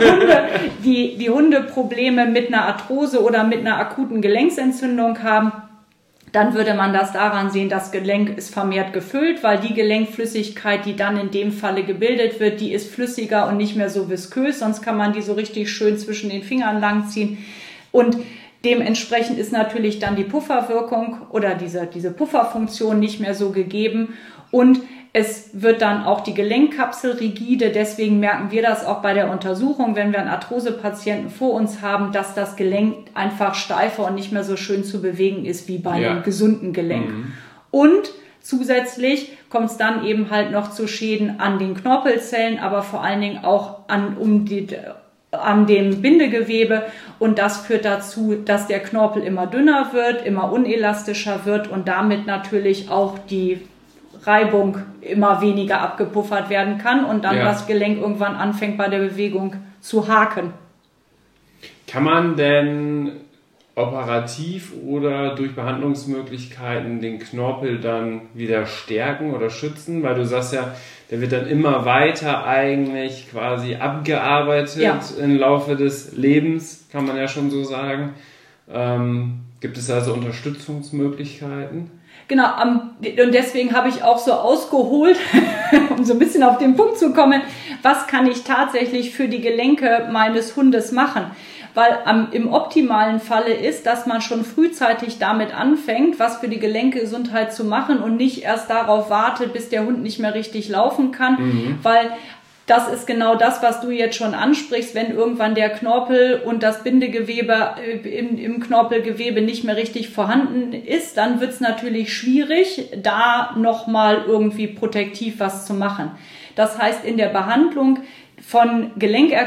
die Hunde Probleme mit einer Arthrose oder mit einer akuten Gelenksentzündung haben, dann würde man das daran sehen, das Gelenk ist vermehrt gefüllt, weil die Gelenkflüssigkeit, die dann in dem Falle gebildet wird, die ist flüssiger und nicht mehr so viskös, sonst kann man die so richtig schön zwischen den Fingern langziehen und dementsprechend ist natürlich dann die Pufferwirkung oder diese Pufferfunktion nicht mehr so gegeben und es wird dann auch die Gelenkkapsel rigide, deswegen merken wir das auch bei der Untersuchung, wenn wir einen Arthrosepatienten vor uns haben, dass das Gelenk einfach steifer und nicht mehr so schön zu bewegen ist wie bei einem gesunden Gelenk. Und zusätzlich kommt es dann eben halt noch zu Schäden an den Knorpelzellen, aber vor allen Dingen auch an dem Bindegewebe und das führt dazu, dass der Knorpel immer dünner wird, immer unelastischer wird und damit natürlich auch die Reibung immer weniger abgepuffert werden kann und dann das Gelenk irgendwann anfängt bei der Bewegung zu haken. Kann man denn operativ oder durch Behandlungsmöglichkeiten den Knorpel dann wieder stärken oder schützen? Weil du sagst ja, der wird dann immer weiter eigentlich quasi abgearbeitet im Laufe des Lebens, kann man ja schon so sagen. Gibt es also Unterstützungsmöglichkeiten? Genau, und deswegen habe ich auch so ausgeholt, um so ein bisschen auf den Punkt zu kommen, was kann ich tatsächlich für die Gelenke meines Hundes machen? Weil im optimalen Falle ist, dass man schon frühzeitig damit anfängt, was für die Gelenkgesundheit zu machen und nicht erst darauf wartet, bis der Hund nicht mehr richtig laufen kann, weil das ist genau das, was du jetzt schon ansprichst, wenn irgendwann der Knorpel und das Bindegewebe im Knorpelgewebe nicht mehr richtig vorhanden ist, dann wird es natürlich schwierig, da nochmal irgendwie protektiv was zu machen. Das heißt, in der Behandlung von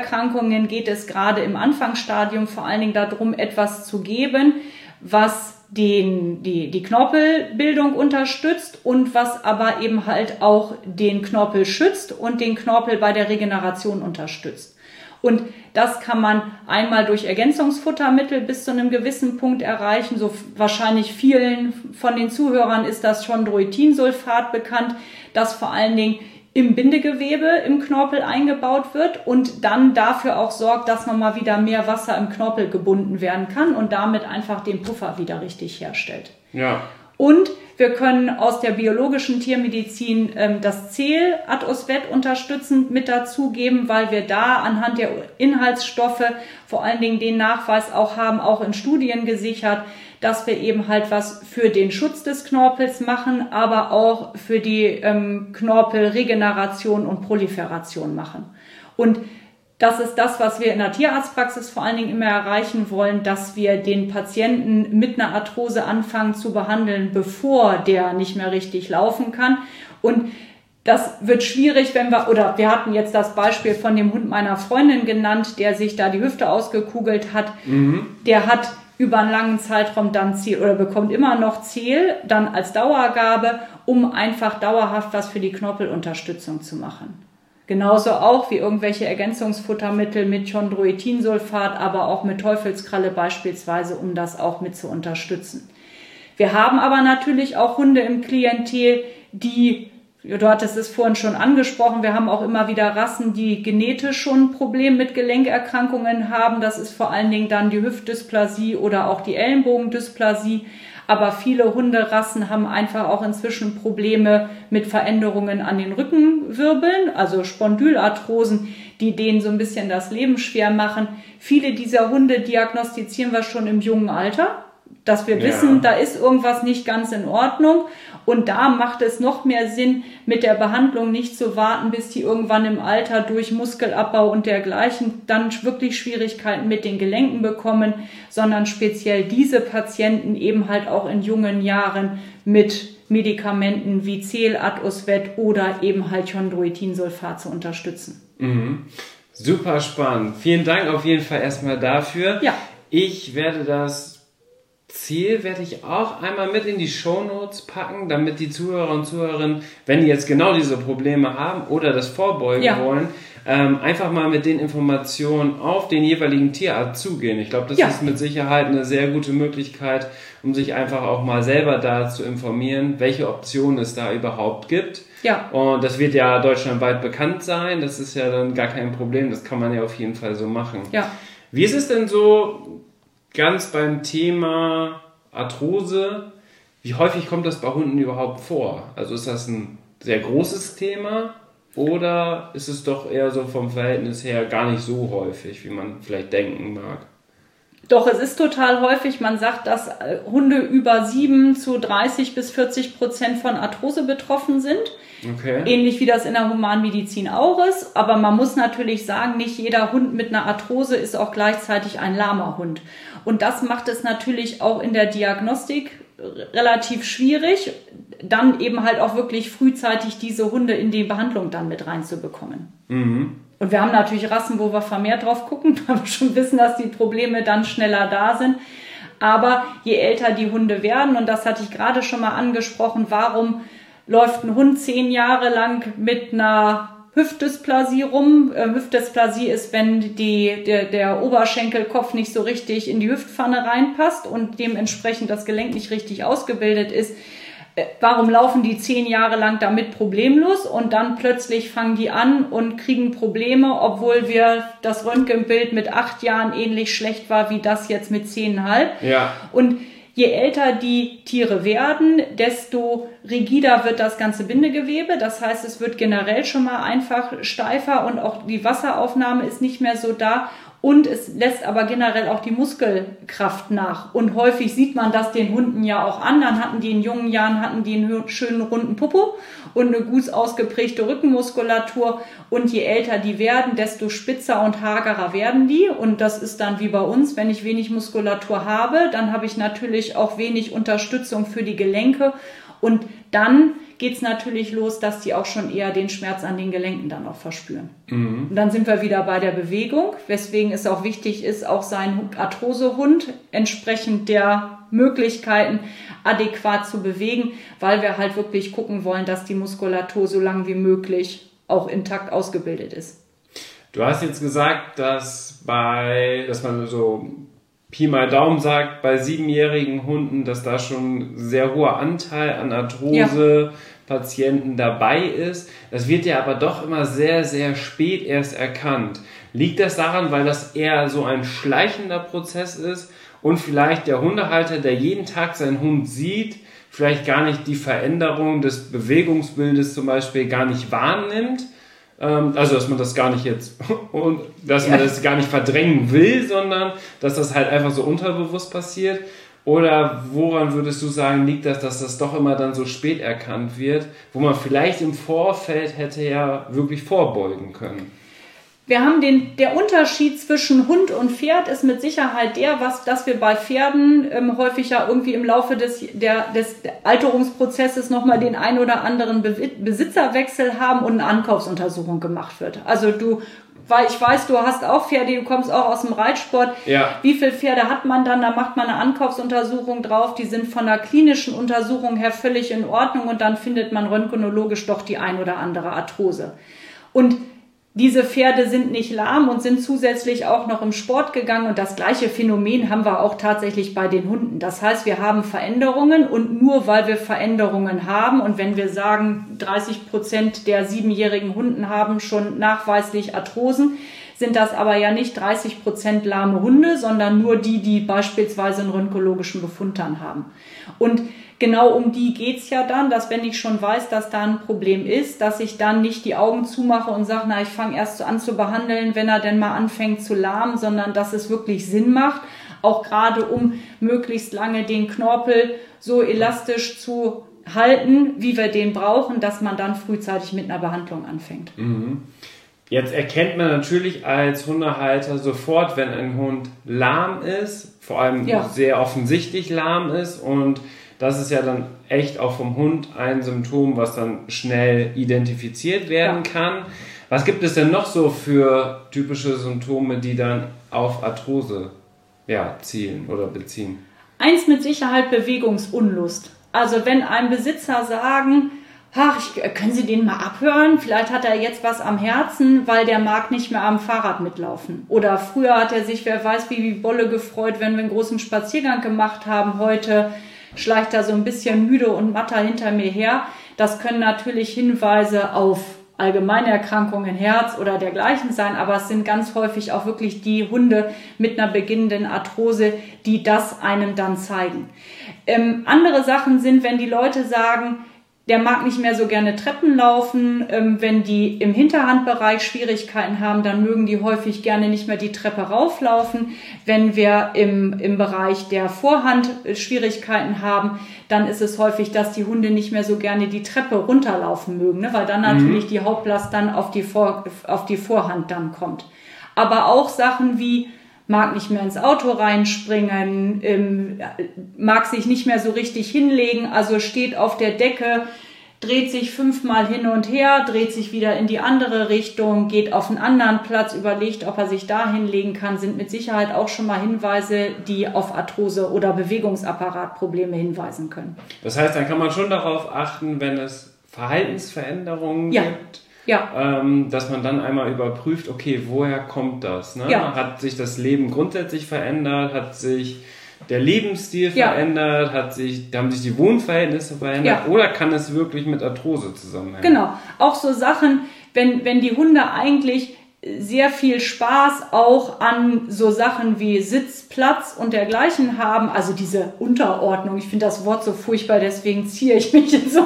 Gelenkerkrankungen geht es gerade im Anfangsstadium vor allen Dingen darum, etwas zu geben, was die Knorpelbildung unterstützt und was aber eben halt auch den Knorpel schützt und den Knorpel bei der Regeneration unterstützt. Und das kann man einmal durch Ergänzungsfuttermittel bis zu einem gewissen Punkt erreichen. So wahrscheinlich vielen von den Zuhörern ist das Chondroitinsulfat bekannt, das vor allen Dingen im Bindegewebe im Knorpel eingebaut wird und dann dafür auch sorgt, dass nochmal wieder mehr Wasser im Knorpel gebunden werden kann und damit einfach den Puffer wieder richtig herstellt. Ja. Und wir können aus der biologischen Tiermedizin das Cehl-Atosvet unterstützend mit dazugeben, weil wir da anhand der Inhaltsstoffe vor allen Dingen den Nachweis auch haben, auch in Studien gesichert, dass wir eben halt was für den Schutz des Knorpels machen, aber auch für die Knorpelregeneration und Proliferation machen. Und das ist das, was wir in der Tierarztpraxis vor allen Dingen immer erreichen wollen, dass wir den Patienten mit einer Arthrose anfangen zu behandeln, bevor der nicht mehr richtig laufen kann. Und das wird schwierig, wir hatten jetzt das Beispiel von dem Hund meiner Freundin genannt, der sich da die Hüfte ausgekugelt hat. Der hat über einen langen Zeitraum dann Cehl oder bekommt immer noch Cehl dann als Dauergabe, um einfach dauerhaft was für die Knorpelunterstützung zu machen. Genauso auch wie irgendwelche Ergänzungsfuttermittel mit Chondroitinsulfat, aber auch mit Teufelskralle beispielsweise, um das auch mit zu unterstützen. Wir haben aber natürlich auch Hunde im Klientel, du hattest es vorhin schon angesprochen, wir haben auch immer wieder Rassen, die genetisch schon ein Problem mit Gelenkerkrankungen haben. Das ist vor allen Dingen dann die Hüftdysplasie oder auch die Ellenbogendysplasie. Aber viele Hunderassen haben einfach auch inzwischen Probleme mit Veränderungen an den Rückenwirbeln, also Spondylarthrosen, die denen so ein bisschen das Leben schwer machen. Viele dieser Hunde diagnostizieren wir schon im jungen Alter, dass wir wissen, da ist irgendwas nicht ganz in Ordnung. Und da macht es noch mehr Sinn, mit der Behandlung nicht zu warten, bis die irgendwann im Alter durch Muskelabbau und dergleichen dann wirklich Schwierigkeiten mit den Gelenken bekommen, sondern speziell diese Patienten eben halt auch in jungen Jahren mit Medikamenten wie Cehl-Atosvet oder eben halt Chondroitinsulfat zu unterstützen. Super spannend. Vielen Dank auf jeden Fall erstmal dafür. Ja. Ich werde das Cehl werde ich auch einmal mit in die Shownotes packen, damit die Zuhörer und Zuhörerinnen, wenn die jetzt genau diese Probleme haben oder das vorbeugen wollen, einfach mal mit den Informationen auf den jeweiligen Tierarzt zugehen. Ich glaube, das ist mit Sicherheit eine sehr gute Möglichkeit, um sich einfach auch mal selber da zu informieren, welche Optionen es da überhaupt gibt. Ja. Und das wird ja deutschlandweit bekannt sein. Das ist ja dann gar kein Problem. Das kann man ja auf jeden Fall so machen. Ja. Wie ist es denn so ganz beim Thema Arthrose? Wie häufig kommt das bei Hunden überhaupt vor? Also ist das ein sehr großes Thema oder ist es doch eher so vom Verhältnis her gar nicht so häufig, wie man vielleicht denken mag? Doch, es ist total häufig. Man sagt, dass Hunde über 7 zu 30-40% von Arthrose betroffen sind. Okay. Ähnlich wie das in der Humanmedizin auch ist. Aber man muss natürlich sagen, nicht jeder Hund mit einer Arthrose ist auch gleichzeitig ein lahmer Hund. Und das macht es natürlich auch in der Diagnostik relativ schwierig, dann eben halt auch wirklich frühzeitig diese Hunde in die Behandlung dann mit reinzubekommen. Und wir haben natürlich Rassen, wo wir vermehrt drauf gucken, weil wir schon wissen, dass die Probleme dann schneller da sind. Aber je älter die Hunde werden, und das hatte ich gerade schon mal angesprochen, warum läuft ein Hund 10 Jahre lang mit einer Hüftdysplasie rum? Hüftdysplasie ist, wenn der Oberschenkelkopf nicht so richtig in die Hüftpfanne reinpasst und dementsprechend das Gelenk nicht richtig ausgebildet ist. Warum laufen die 10 Jahre lang damit problemlos und dann plötzlich fangen die an und kriegen Probleme, obwohl das Röntgenbild mit 8 Jahren ähnlich schlecht war wie das jetzt mit 10,5? Ja. Und je älter die Tiere werden, desto rigider wird das ganze Bindegewebe. Das heißt, es wird generell schon mal einfach steifer und auch die Wasseraufnahme ist nicht mehr so da. Und es lässt aber generell auch die Muskelkraft nach. Und häufig sieht man das den Hunden ja auch an. Dann hatten die in jungen Jahren einen schönen runden Popo und eine gut ausgeprägte Rückenmuskulatur. Und je älter die werden, desto spitzer und hagerer werden die. Und das ist dann wie bei uns, wenn ich wenig Muskulatur habe, dann habe ich natürlich auch wenig Unterstützung für die Gelenke. Und dann geht es natürlich los, dass die auch schon eher den Schmerz an den Gelenken dann auch verspüren. Und dann sind wir wieder bei der Bewegung, weswegen es auch wichtig ist, auch seinen Arthrosehund entsprechend der Möglichkeiten adäquat zu bewegen, weil wir halt wirklich gucken wollen, dass die Muskulatur so lang wie möglich auch intakt ausgebildet ist. Du hast jetzt gesagt, dass man so Pi mal Daumen sagt, bei 7-jährigen Hunden, dass da schon ein sehr hoher Anteil an Arthrose-Patienten dabei ist. Das wird ja aber doch immer sehr, sehr spät erst erkannt. Liegt das daran, weil das eher so ein schleichender Prozess ist und vielleicht der Hundehalter, der jeden Tag seinen Hund sieht, vielleicht gar nicht die Veränderung des Bewegungsbildes zum Beispiel gar nicht wahrnimmt? Also, dass man das gar nicht man das gar nicht verdrängen will, sondern dass das halt einfach so unterbewusst passiert. Oder woran würdest du sagen, liegt das, dass das doch immer dann so spät erkannt wird, wo man vielleicht im Vorfeld hätte ja wirklich vorbeugen können? Wir haben der Unterschied zwischen Hund und Pferd ist mit Sicherheit dass wir bei Pferden häufig ja irgendwie im Laufe des Alterungsprozesses nochmal den ein oder anderen Besitzerwechsel haben und eine Ankaufsuntersuchung gemacht wird. Also ich weiß, du hast auch Pferde, du kommst auch aus dem Reitsport. Ja. Wie viele Pferde hat man dann? Da macht man eine Ankaufsuntersuchung drauf. Die sind von der klinischen Untersuchung her völlig in Ordnung und dann findet man röntgenologisch doch die ein oder andere Arthrose. Und diese Pferde sind nicht lahm und sind zusätzlich auch noch im Sport gegangen und das gleiche Phänomen haben wir auch tatsächlich bei den Hunden. Das heißt, wir haben Veränderungen und nur weil wir Veränderungen haben und wenn wir sagen, 30% der 7-jährigen Hunden haben schon nachweislich Arthrosen, sind das aber ja nicht 30% lahme Hunde, sondern nur die beispielsweise einen röntgenologischen Befund dann haben. Und genau um die geht's ja dann, dass wenn ich schon weiß, dass da ein Problem ist, dass ich dann nicht die Augen zumache und sage, ich fange erst so an zu behandeln, wenn er denn mal anfängt zu lahmen, sondern dass es wirklich Sinn macht, auch gerade um möglichst lange den Knorpel so elastisch zu halten, wie wir den brauchen, dass man dann frühzeitig mit einer Behandlung anfängt. Mhm. Jetzt erkennt man natürlich als Hundehalter sofort, wenn ein Hund lahm ist, vor allem sehr offensichtlich lahm ist und das ist ja dann echt auch vom Hund ein Symptom, was dann schnell identifiziert werden kann. Was gibt es denn noch so für typische Symptome, die dann auf Arthrose zielen oder beziehen? Eins mit Sicherheit Bewegungsunlust. Also wenn ein Besitzer sagen, können Sie den mal abhören? Vielleicht hat er jetzt was am Herzen, weil der mag nicht mehr am Fahrrad mitlaufen. Oder früher hat er sich, wer weiß wie Bolle gefreut, wenn wir einen großen Spaziergang gemacht haben. Heute schleicht er so ein bisschen müde und matter hinter mir her. Das können natürlich Hinweise auf allgemeine Erkrankungen, Herz oder dergleichen sein, aber es sind ganz häufig auch wirklich die Hunde mit einer beginnenden Arthrose, die das einem dann zeigen. Andere Sachen sind, wenn die Leute sagen, der mag nicht mehr so gerne Treppen laufen. Wenn die im Hinterhandbereich Schwierigkeiten haben, dann mögen die häufig gerne nicht mehr die Treppe rauflaufen. Wenn wir im Bereich der Vorhand Schwierigkeiten haben, dann ist es häufig, dass die Hunde nicht mehr so gerne die Treppe runterlaufen mögen, ne? Weil dann natürlich die Hauptlast dann auf die Vorhand dann kommt. Aber auch Sachen wie mag nicht mehr ins Auto reinspringen, mag sich nicht mehr so richtig hinlegen, also steht auf der Decke, dreht sich 5-mal hin und her, dreht sich wieder in die andere Richtung, geht auf einen anderen Platz, überlegt, ob er sich da hinlegen kann, sind mit Sicherheit auch schon mal Hinweise, die auf Arthrose oder Bewegungsapparatprobleme hinweisen können. Das heißt, dann kann man schon darauf achten, wenn es Verhaltensveränderungen gibt, dass man dann einmal überprüft, okay, woher kommt das? Ne? Hat sich das Leben grundsätzlich verändert? Hat sich der Lebensstil verändert? Haben sich die Wohnverhältnisse verändert? Oder kann es wirklich mit Arthrose zusammenhängen? Genau, auch so Sachen, wenn die Hunde eigentlich sehr viel Spaß auch an so Sachen wie Sitz, Platz und dergleichen haben, also diese Unterordnung, ich finde das Wort so furchtbar, deswegen ziehe ich mich so,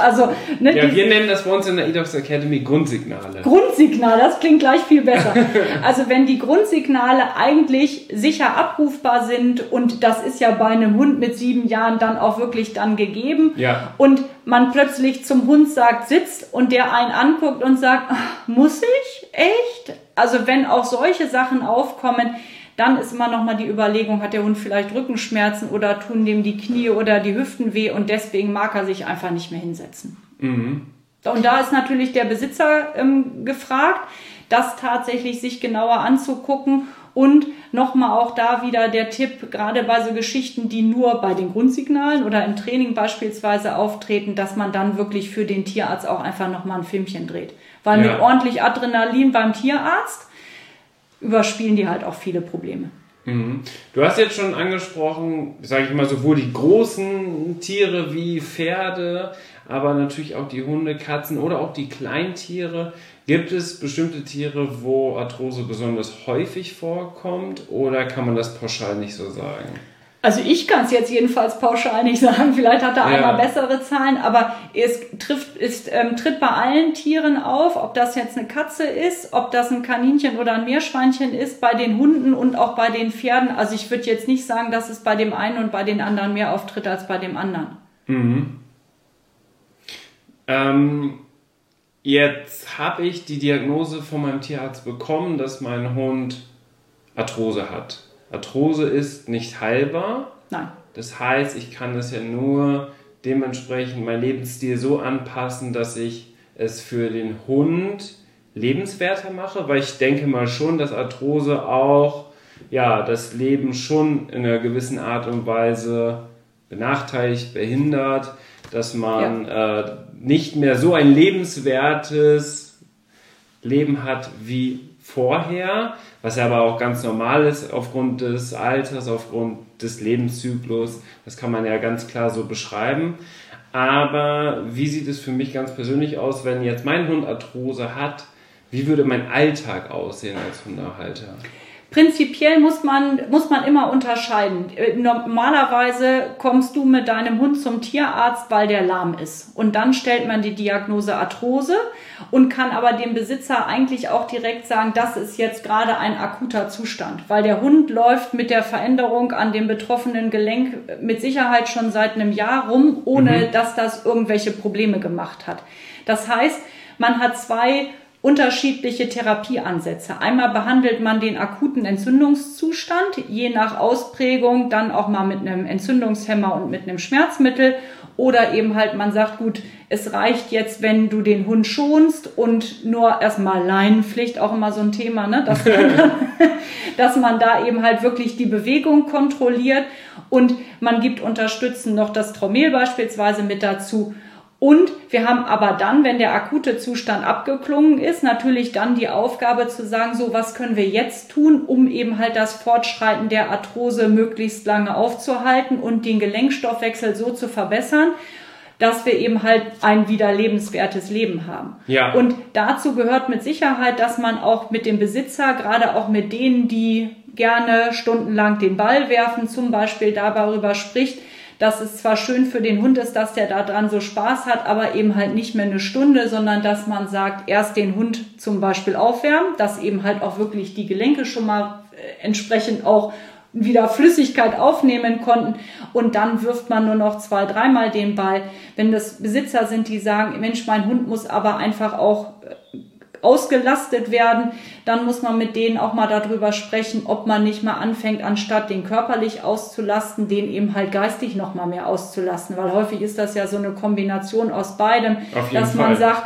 wir nennen das bei uns in der eDogs Academy Grundsignale. Grundsignale, das klingt gleich viel besser. Also wenn die Grundsignale eigentlich sicher abrufbar sind und das ist ja bei einem Hund mit 7 Jahren dann auch wirklich dann gegeben und man plötzlich zum Hund sagt, sitzt und der einen anguckt und sagt, muss ich? Echt? Also wenn auch solche Sachen aufkommen, dann ist immer noch mal die Überlegung, hat der Hund vielleicht Rückenschmerzen oder tun dem die Knie oder die Hüften weh und deswegen mag er sich einfach nicht mehr hinsetzen. Mhm. Und da ist natürlich der Besitzer gefragt, das tatsächlich sich genauer anzugucken. Und nochmal auch da wieder der Tipp, gerade bei so Geschichten, die nur bei den Grundsignalen oder im Training beispielsweise auftreten, dass man dann wirklich für den Tierarzt auch einfach nochmal ein Filmchen dreht. Weil mit ordentlich Adrenalin beim Tierarzt überspielen die halt auch viele Probleme. Mhm. Du hast jetzt schon angesprochen, sage ich mal, sowohl die großen Tiere wie Pferde, aber natürlich auch die Hunde, Katzen oder auch die Kleintiere. Gibt es bestimmte Tiere, wo Arthrose besonders häufig vorkommt oder kann man das pauschal nicht so sagen? Also ich kann es jetzt jedenfalls pauschal nicht sagen, vielleicht hat da einer bessere Zahlen, aber es tritt bei allen Tieren auf, ob das jetzt eine Katze ist, ob das ein Kaninchen oder ein Meerschweinchen ist, bei den Hunden und auch bei den Pferden. Also ich würde jetzt nicht sagen, dass es bei dem einen und bei den anderen mehr auftritt als bei dem anderen. Mhm. Jetzt habe ich die Diagnose von meinem Tierarzt bekommen, dass mein Hund Arthrose hat. Arthrose ist nicht heilbar. Nein. Das heißt, ich kann es ja nur dementsprechend meinen Lebensstil so anpassen, dass ich es für den Hund lebenswerter mache, weil ich denke mal schon, dass Arthrose auch das Leben schon in einer gewissen Art und Weise benachteiligt, behindert, dass man nicht mehr so ein lebenswertes Leben hat wie vorher, was ja aber auch ganz normal ist aufgrund des Alters, aufgrund des Lebenszyklus. Das kann man ja ganz klar so beschreiben. Aber wie sieht es für mich ganz persönlich aus, wenn jetzt mein Hund Arthrose hat? Wie würde mein Alltag aussehen als Hundehalter? Prinzipiell muss man immer unterscheiden. Normalerweise kommst du mit deinem Hund zum Tierarzt, weil der lahm ist. Und dann stellt man die Diagnose Arthrose und kann aber dem Besitzer eigentlich auch direkt sagen, das ist jetzt gerade ein akuter Zustand. Weil der Hund läuft mit der Veränderung an dem betroffenen Gelenk mit Sicherheit schon seit einem Jahr rum, ohne dass das irgendwelche Probleme gemacht hat. Das heißt, man hat zwei unterschiedliche Therapieansätze. Einmal behandelt man den akuten Entzündungszustand, je nach Ausprägung, dann auch mal mit einem Entzündungshemmer und mit einem Schmerzmittel. Oder eben halt, man sagt, gut, es reicht jetzt, wenn du den Hund schonst und nur erstmal Leinenpflicht, auch immer so ein Thema, ne? Dass man da eben halt wirklich die Bewegung kontrolliert und man gibt unterstützend noch das Traumel beispielsweise mit dazu. Und wir haben aber dann, wenn der akute Zustand abgeklungen ist, natürlich dann die Aufgabe zu sagen, so, was können wir jetzt tun, um eben halt das Fortschreiten der Arthrose möglichst lange aufzuhalten und den Gelenkstoffwechsel so zu verbessern, dass wir eben halt ein wieder lebenswertes Leben haben. Ja. Und dazu gehört mit Sicherheit, dass man auch mit dem Besitzer, gerade auch mit denen, die gerne stundenlang den Ball werfen, zum Beispiel darüber spricht, dass es zwar schön für den Hund ist, dass der da dran so Spaß hat, aber eben halt nicht mehr eine Stunde, sondern dass man sagt, erst den Hund zum Beispiel aufwärmen, dass eben halt auch wirklich die Gelenke schon mal entsprechend auch wieder Flüssigkeit aufnehmen konnten und dann wirft man nur noch 2-3 Mal den Ball. Wenn das Besitzer sind, die sagen, Mensch, mein Hund muss aber einfach auch ausgelastet werden, dann muss man mit denen auch mal darüber sprechen, ob man nicht mal anfängt, anstatt den körperlich auszulasten, den eben halt geistig noch mal mehr auszulasten, weil häufig ist das ja so eine Kombination aus beidem, dass man sagt,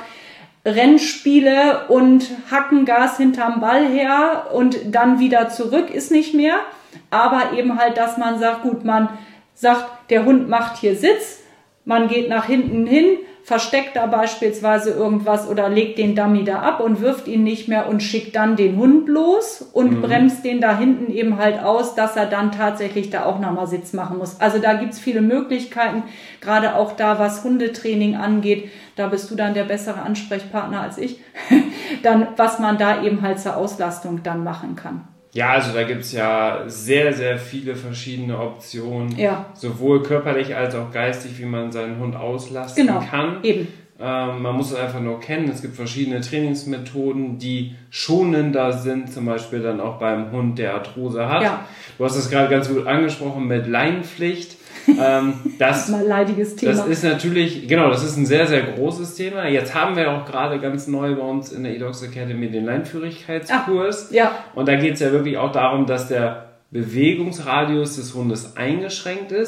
Rennspiele und Hackengas hinterm Ball her und dann wieder zurück ist nicht mehr, aber eben halt, dass man sagt, gut, man sagt, der Hund macht hier Sitz, man geht nach hinten hin, versteckt da beispielsweise irgendwas oder legt den Dummy da ab und wirft ihn nicht mehr und schickt dann den Hund los und bremst den da hinten eben halt aus, dass er dann tatsächlich da auch nochmal Sitz machen muss. Also da gibt's viele Möglichkeiten, gerade auch da, was Hundetraining angeht, da bist du dann der bessere Ansprechpartner als ich, dann was man da eben halt zur Auslastung dann machen kann. Ja, also da gibt es ja sehr, sehr viele verschiedene Optionen, sowohl körperlich als auch geistig, wie man seinen Hund auslasten kann. Eben. Man muss es einfach nur kennen. Es gibt verschiedene Trainingsmethoden, die schonender sind, zum Beispiel dann auch beim Hund, der Arthrose hat. Ja. Du hast es gerade ganz gut angesprochen mit Leinenpflicht. Das mal leidiges Thema. Das ist natürlich, genau, das ist ein sehr, sehr großes Thema. Jetzt haben wir auch gerade ganz neu bei uns in der eDogs Academy den Leinenführigkeitskurs. Und da geht es ja wirklich auch darum, dass der Bewegungsradius des Hundes eingeschränkt ist,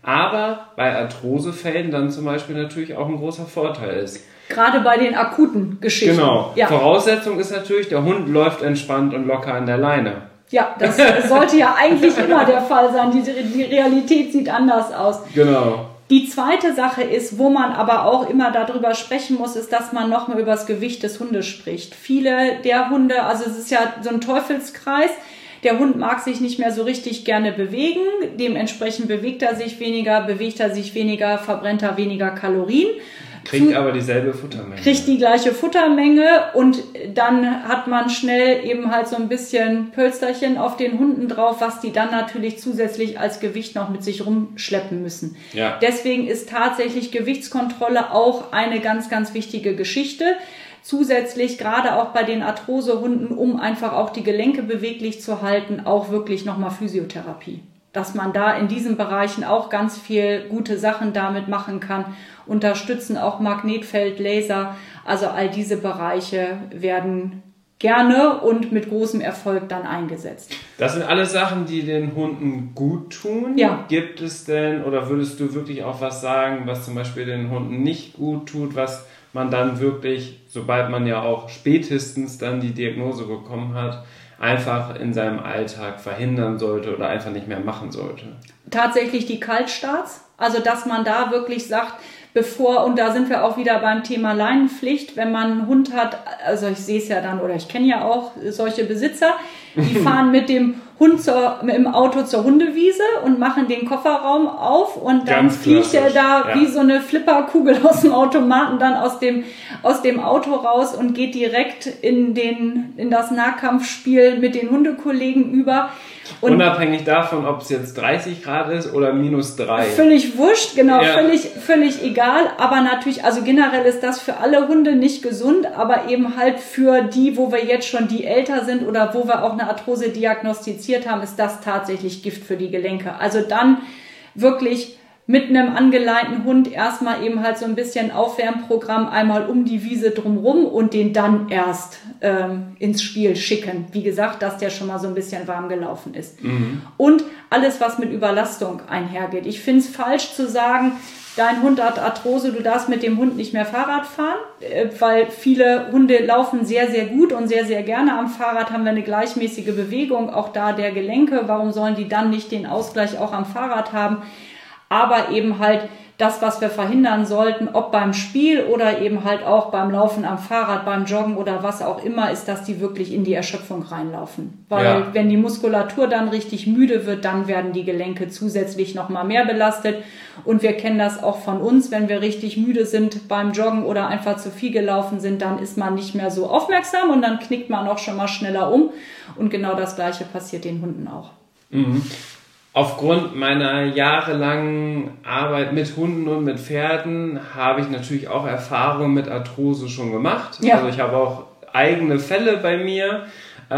aber bei Arthrosefällen dann zum Beispiel natürlich auch ein großer Vorteil ist. Gerade bei den akuten Geschichten. Genau. Ja. Voraussetzung ist natürlich, der Hund läuft entspannt und locker an der Leine. Ja, das sollte ja eigentlich immer der Fall sein. Die Realität sieht anders aus. Genau. Die zweite Sache ist, wo man aber auch immer darüber sprechen muss, ist, dass man nochmal über das Gewicht des Hundes spricht. Viele der Hunde, also es ist ja so ein Teufelskreis, der Hund mag sich nicht mehr so richtig gerne bewegen, dementsprechend bewegt er sich weniger, verbrennt er weniger Kalorien. Kriegt aber dieselbe Futtermenge. Kriegt die gleiche Futtermenge und dann hat man schnell eben halt so ein bisschen Pölsterchen auf den Hunden drauf, was die dann natürlich zusätzlich als Gewicht noch mit sich rumschleppen müssen. Ja. Deswegen ist tatsächlich Gewichtskontrolle auch eine ganz, ganz wichtige Geschichte. Zusätzlich, gerade auch bei den Arthrosehunden, um einfach auch die Gelenke beweglich zu halten, auch wirklich nochmal Physiotherapie. Dass man da in diesen Bereichen auch ganz viel gute Sachen damit machen kann. Unterstützen auch Magnetfeld, Laser. Also all diese Bereiche werden gerne und mit großem Erfolg dann eingesetzt. Das sind alles Sachen, die den Hunden gut tun. Ja. Gibt es denn, oder würdest du wirklich auch was sagen, was zum Beispiel den Hunden nicht gut tut, was man dann wirklich, sobald man ja auch spätestens dann die Diagnose bekommen hat, einfach in seinem Alltag verhindern sollte oder einfach nicht mehr machen sollte? Tatsächlich die Kaltstarts, also dass man da wirklich sagt, und da sind wir auch wieder beim Thema Leinenpflicht, wenn man einen Hund hat, also ich sehe es ja dann, oder ich kenne ja auch solche Besitzer, die fahren mit dem Hund im Auto zur Hundewiese und machen den Kofferraum auf und dann fliegt er da wie so eine Flipperkugel aus dem Automaten dann aus dem Auto raus und geht direkt in das Nahkampfspiel mit den Hundekollegen über. Und unabhängig davon, ob es jetzt 30 Grad ist oder -3. Völlig wurscht, genau, ja. Völlig egal. Aber natürlich, also generell ist das für alle Hunde nicht gesund, aber eben halt für die, wo wir jetzt schon die älter sind oder wo wir auch eine Arthrose diagnostiziert haben, ist das tatsächlich Gift für die Gelenke. Also dann wirklich mit einem angeleinten Hund erstmal eben halt so ein bisschen Aufwärmprogramm einmal um die Wiese drumrum und den dann erst ins Spiel schicken. Wie gesagt, dass der schon mal so ein bisschen warm gelaufen ist. Mhm. Und alles, was mit Überlastung einhergeht. Ich finde es falsch zu sagen, dein Hund hat Arthrose, du darfst mit dem Hund nicht mehr Fahrrad fahren, weil viele Hunde laufen sehr, sehr gut und sehr, sehr gerne am Fahrrad, haben wir eine gleichmäßige Bewegung, auch da der Gelenke. Warum sollen die dann nicht den Ausgleich auch am Fahrrad haben? Aber eben halt das, was wir verhindern sollten, ob beim Spiel oder eben halt auch beim Laufen am Fahrrad, beim Joggen oder was auch immer, ist, dass die wirklich in die Erschöpfung reinlaufen. Weil wenn die Muskulatur dann richtig müde wird, dann werden die Gelenke zusätzlich nochmal mehr belastet. Und wir kennen das auch von uns, wenn wir richtig müde sind beim Joggen oder einfach zu viel gelaufen sind, dann ist man nicht mehr so aufmerksam und dann knickt man auch schon mal schneller um. Und genau das Gleiche passiert den Hunden auch. Mhm. Aufgrund meiner jahrelangen Arbeit mit Hunden und mit Pferden habe ich natürlich auch Erfahrungen mit Arthrose schon gemacht. Ja. Also ich habe auch eigene Fälle bei mir.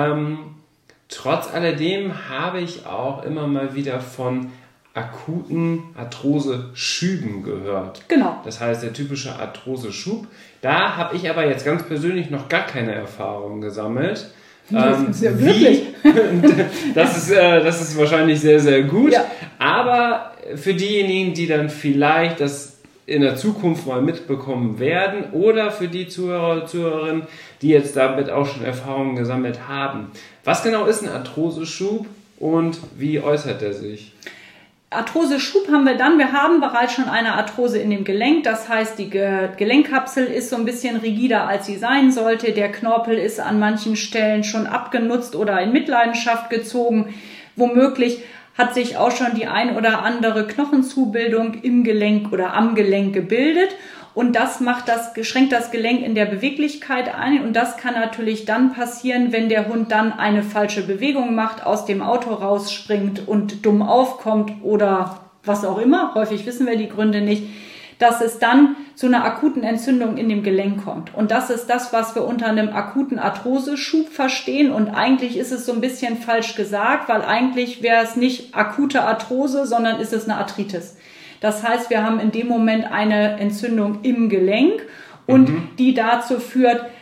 Trotz alledem habe ich auch immer mal wieder von akuten Arthroseschüben gehört. Genau. Das heißt, der typische Arthroseschub. Da habe ich aber jetzt ganz persönlich noch gar keine Erfahrung gesammelt. Das ist ja wirklich. Das ist wahrscheinlich sehr, sehr gut. Ja. Aber für diejenigen, die dann vielleicht das in der Zukunft mal mitbekommen werden oder für die Zuhörer und Zuhörerinnen, die jetzt damit auch schon Erfahrungen gesammelt haben. Was genau ist ein Arthroseschub und wie äußert er sich? Arthroseschub haben wir dann. Wir haben bereits schon eine Arthrose in dem Gelenk. Das heißt, die Gelenkkapsel ist so ein bisschen rigider, als sie sein sollte. Der Knorpel ist an manchen Stellen schon abgenutzt oder in Mitleidenschaft gezogen. Womöglich hat sich auch schon die ein oder andere Knochenzubildung im Gelenk oder am Gelenk gebildet. Und das schränkt das Gelenk in der Beweglichkeit ein. Und das kann natürlich dann passieren, wenn der Hund dann eine falsche Bewegung macht, aus dem Auto rausspringt und dumm aufkommt oder was auch immer. Häufig wissen wir die Gründe nicht, dass es dann zu einer akuten Entzündung in dem Gelenk kommt. Und das ist das, was wir unter einem akuten Arthroseschub verstehen. Und eigentlich ist es so ein bisschen falsch gesagt, weil eigentlich wäre es nicht akute Arthrose, sondern ist es eine Arthritis. Das heißt, wir haben in dem Moment eine Entzündung im Gelenk und die dazu führt,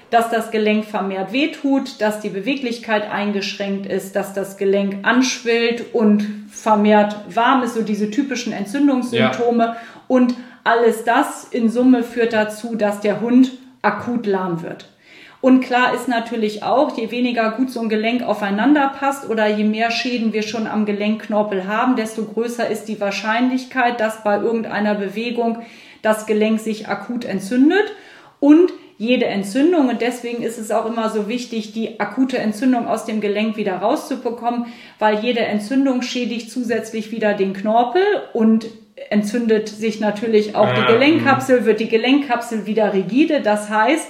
dass das Gelenk vermehrt wehtut, dass die Beweglichkeit eingeschränkt ist, dass das Gelenk anschwillt und vermehrt warm ist, so diese typischen Entzündungssymptome. Ja. Und alles das in Summe führt dazu, dass der Hund akut lahm wird. Und klar ist natürlich auch, je weniger gut so ein Gelenk aufeinander passt oder je mehr Schäden wir schon am Gelenkknorpel haben, desto größer ist die Wahrscheinlichkeit, dass bei irgendeiner Bewegung das Gelenk sich akut entzündet. Und jede Entzündung, und deswegen ist es auch immer so wichtig, die akute Entzündung aus dem Gelenk wieder rauszubekommen, weil jede Entzündung schädigt zusätzlich wieder den Knorpel und entzündet sich natürlich auch die Gelenkkapsel, wird die Gelenkkapsel wieder rigide. Das heißt,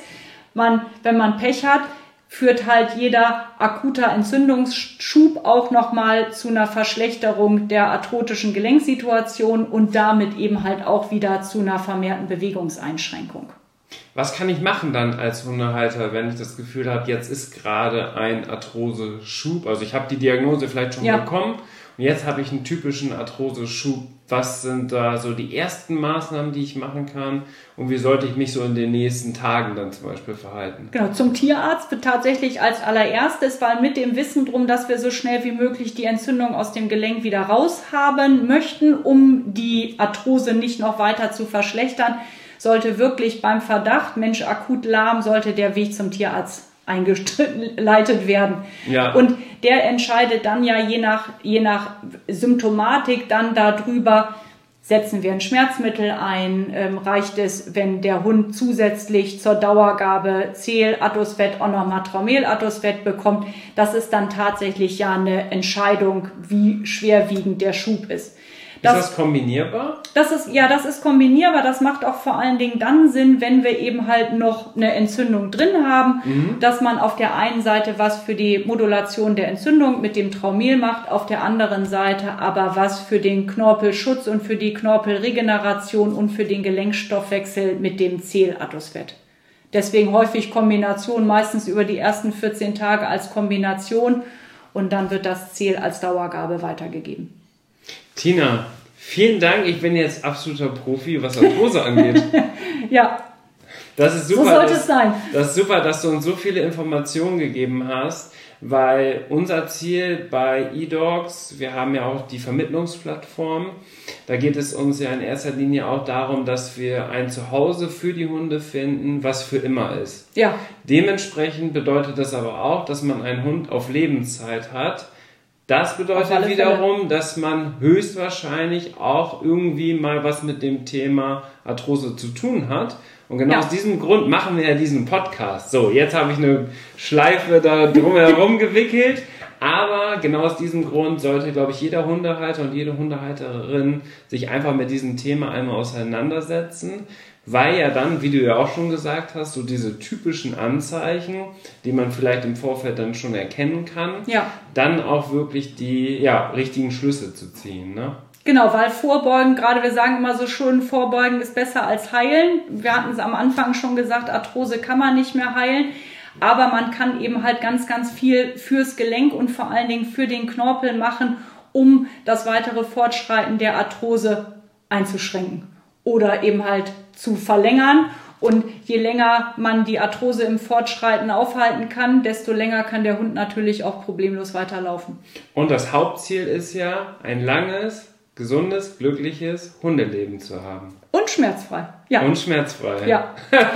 wenn man Pech hat, führt halt jeder akuter Entzündungsschub auch nochmal zu einer Verschlechterung der arthrotischen Gelenksituation und damit eben halt auch wieder zu einer vermehrten Bewegungseinschränkung. Was kann ich machen dann als Hundehalter, wenn ich das Gefühl habe, jetzt ist gerade ein Arthroseschub? Also ich habe die Diagnose vielleicht schon bekommen und jetzt habe ich einen typischen Arthroseschub. Was sind da so die ersten Maßnahmen, die ich machen kann? Und wie sollte ich mich so in den nächsten Tagen dann zum Beispiel verhalten? Genau, zum Tierarzt tatsächlich als allererstes, weil mit dem Wissen drum, dass wir so schnell wie möglich die Entzündung aus dem Gelenk wieder raushaben möchten, um die Arthrose nicht noch weiter zu verschlechtern, sollte wirklich beim Verdacht, Mensch, akut lahm, sollte der Weg zum Tierarzt eingeleitet werden. Ja. Und der entscheidet dann ja je nach Symptomatik dann darüber, setzen wir ein Schmerzmittel ein, reicht es, wenn der Hund zusätzlich zur Dauergabe Zähl-Atosvet auch nochmal Traumel-Atosvet bekommt. Das ist dann tatsächlich ja eine Entscheidung, wie schwerwiegend der Schub ist. Ist das kombinierbar? Das ist kombinierbar. Das macht auch vor allen Dingen dann Sinn, wenn wir eben halt noch eine Entzündung drin haben, dass man auf der einen Seite was für die Modulation der Entzündung mit dem Traumel macht, auf der anderen Seite aber was für den Knorpelschutz und für die Knorpelregeneration und für den Gelenkstoffwechsel mit dem Zähl-Atosvet. Deswegen häufig Kombination, meistens über die ersten 14 Tage als Kombination und dann wird das Zähl als Dauergabe weitergegeben. Tina, vielen Dank. Ich bin jetzt absoluter Profi, was Arthrose angeht. Ja. Das ist super. So sollte es sein. Das ist super, dass du uns so viele Informationen gegeben hast, weil unser Ziel bei eDogs, wir haben ja auch die Vermittlungsplattform, da geht es uns ja in erster Linie auch darum, dass wir ein Zuhause für die Hunde finden, was für immer ist. Ja. Dementsprechend bedeutet das aber auch, dass man einen Hund auf Lebenszeit hat. Das bedeutet wiederum, dass man höchstwahrscheinlich auch irgendwie mal was mit dem Thema Arthrose zu tun hat. Und genau aus diesem Grund machen wir ja diesen Podcast. So, jetzt habe ich eine Schleife da drumherum gewickelt. Aber genau aus diesem Grund sollte, glaube ich, jeder Hundehalter und jede Hundehalterin sich einfach mit diesem Thema einmal auseinandersetzen. Weil ja dann, wie du ja auch schon gesagt hast, so diese typischen Anzeichen, die man vielleicht im Vorfeld dann schon erkennen kann, dann auch wirklich die richtigen Schlüsse zu ziehen. Ne? Genau, weil Vorbeugen, gerade wir sagen immer so schön, Vorbeugen ist besser als heilen. Wir hatten es am Anfang schon gesagt, Arthrose kann man nicht mehr heilen. Aber man kann eben halt ganz, ganz viel fürs Gelenk und vor allen Dingen für den Knorpel machen, um das weitere Fortschreiten der Arthrose einzuschränken oder eben halt zu verlängern. Und je länger man die Arthrose im Fortschreiten aufhalten kann, desto länger kann der Hund natürlich auch problemlos weiterlaufen. Und das Hauptziel ist ja, ein langes, gesundes, glückliches Hundeleben zu haben. Und schmerzfrei. Ja. Und schmerzfrei. Ja.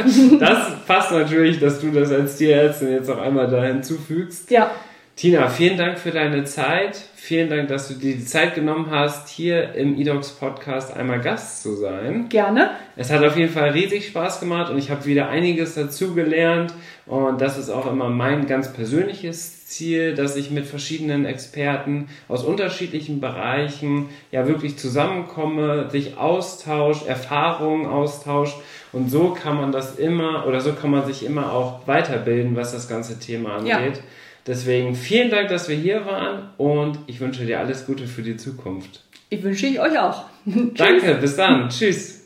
Das passt natürlich, dass du das als Tierärztin jetzt auch einmal da hinzufügst. Ja. Tina, vielen Dank für deine Zeit. Vielen Dank, dass du dir die Zeit genommen hast, hier im eDogs Podcast einmal Gast zu sein. Gerne. Es hat auf jeden Fall riesig Spaß gemacht und ich habe wieder einiges dazu gelernt. Und das ist auch immer mein ganz persönliches Ziel, dass ich mit verschiedenen Experten aus unterschiedlichen Bereichen ja wirklich zusammenkomme, sich austauscht, Erfahrungen austauscht. Und so kann man das immer oder so kann man sich immer auch weiterbilden, was das ganze Thema angeht. Ja. Deswegen vielen Dank, dass wir hier waren und ich wünsche dir alles Gute für die Zukunft. Ich wünsche euch auch. Danke, bis dann. Tschüss.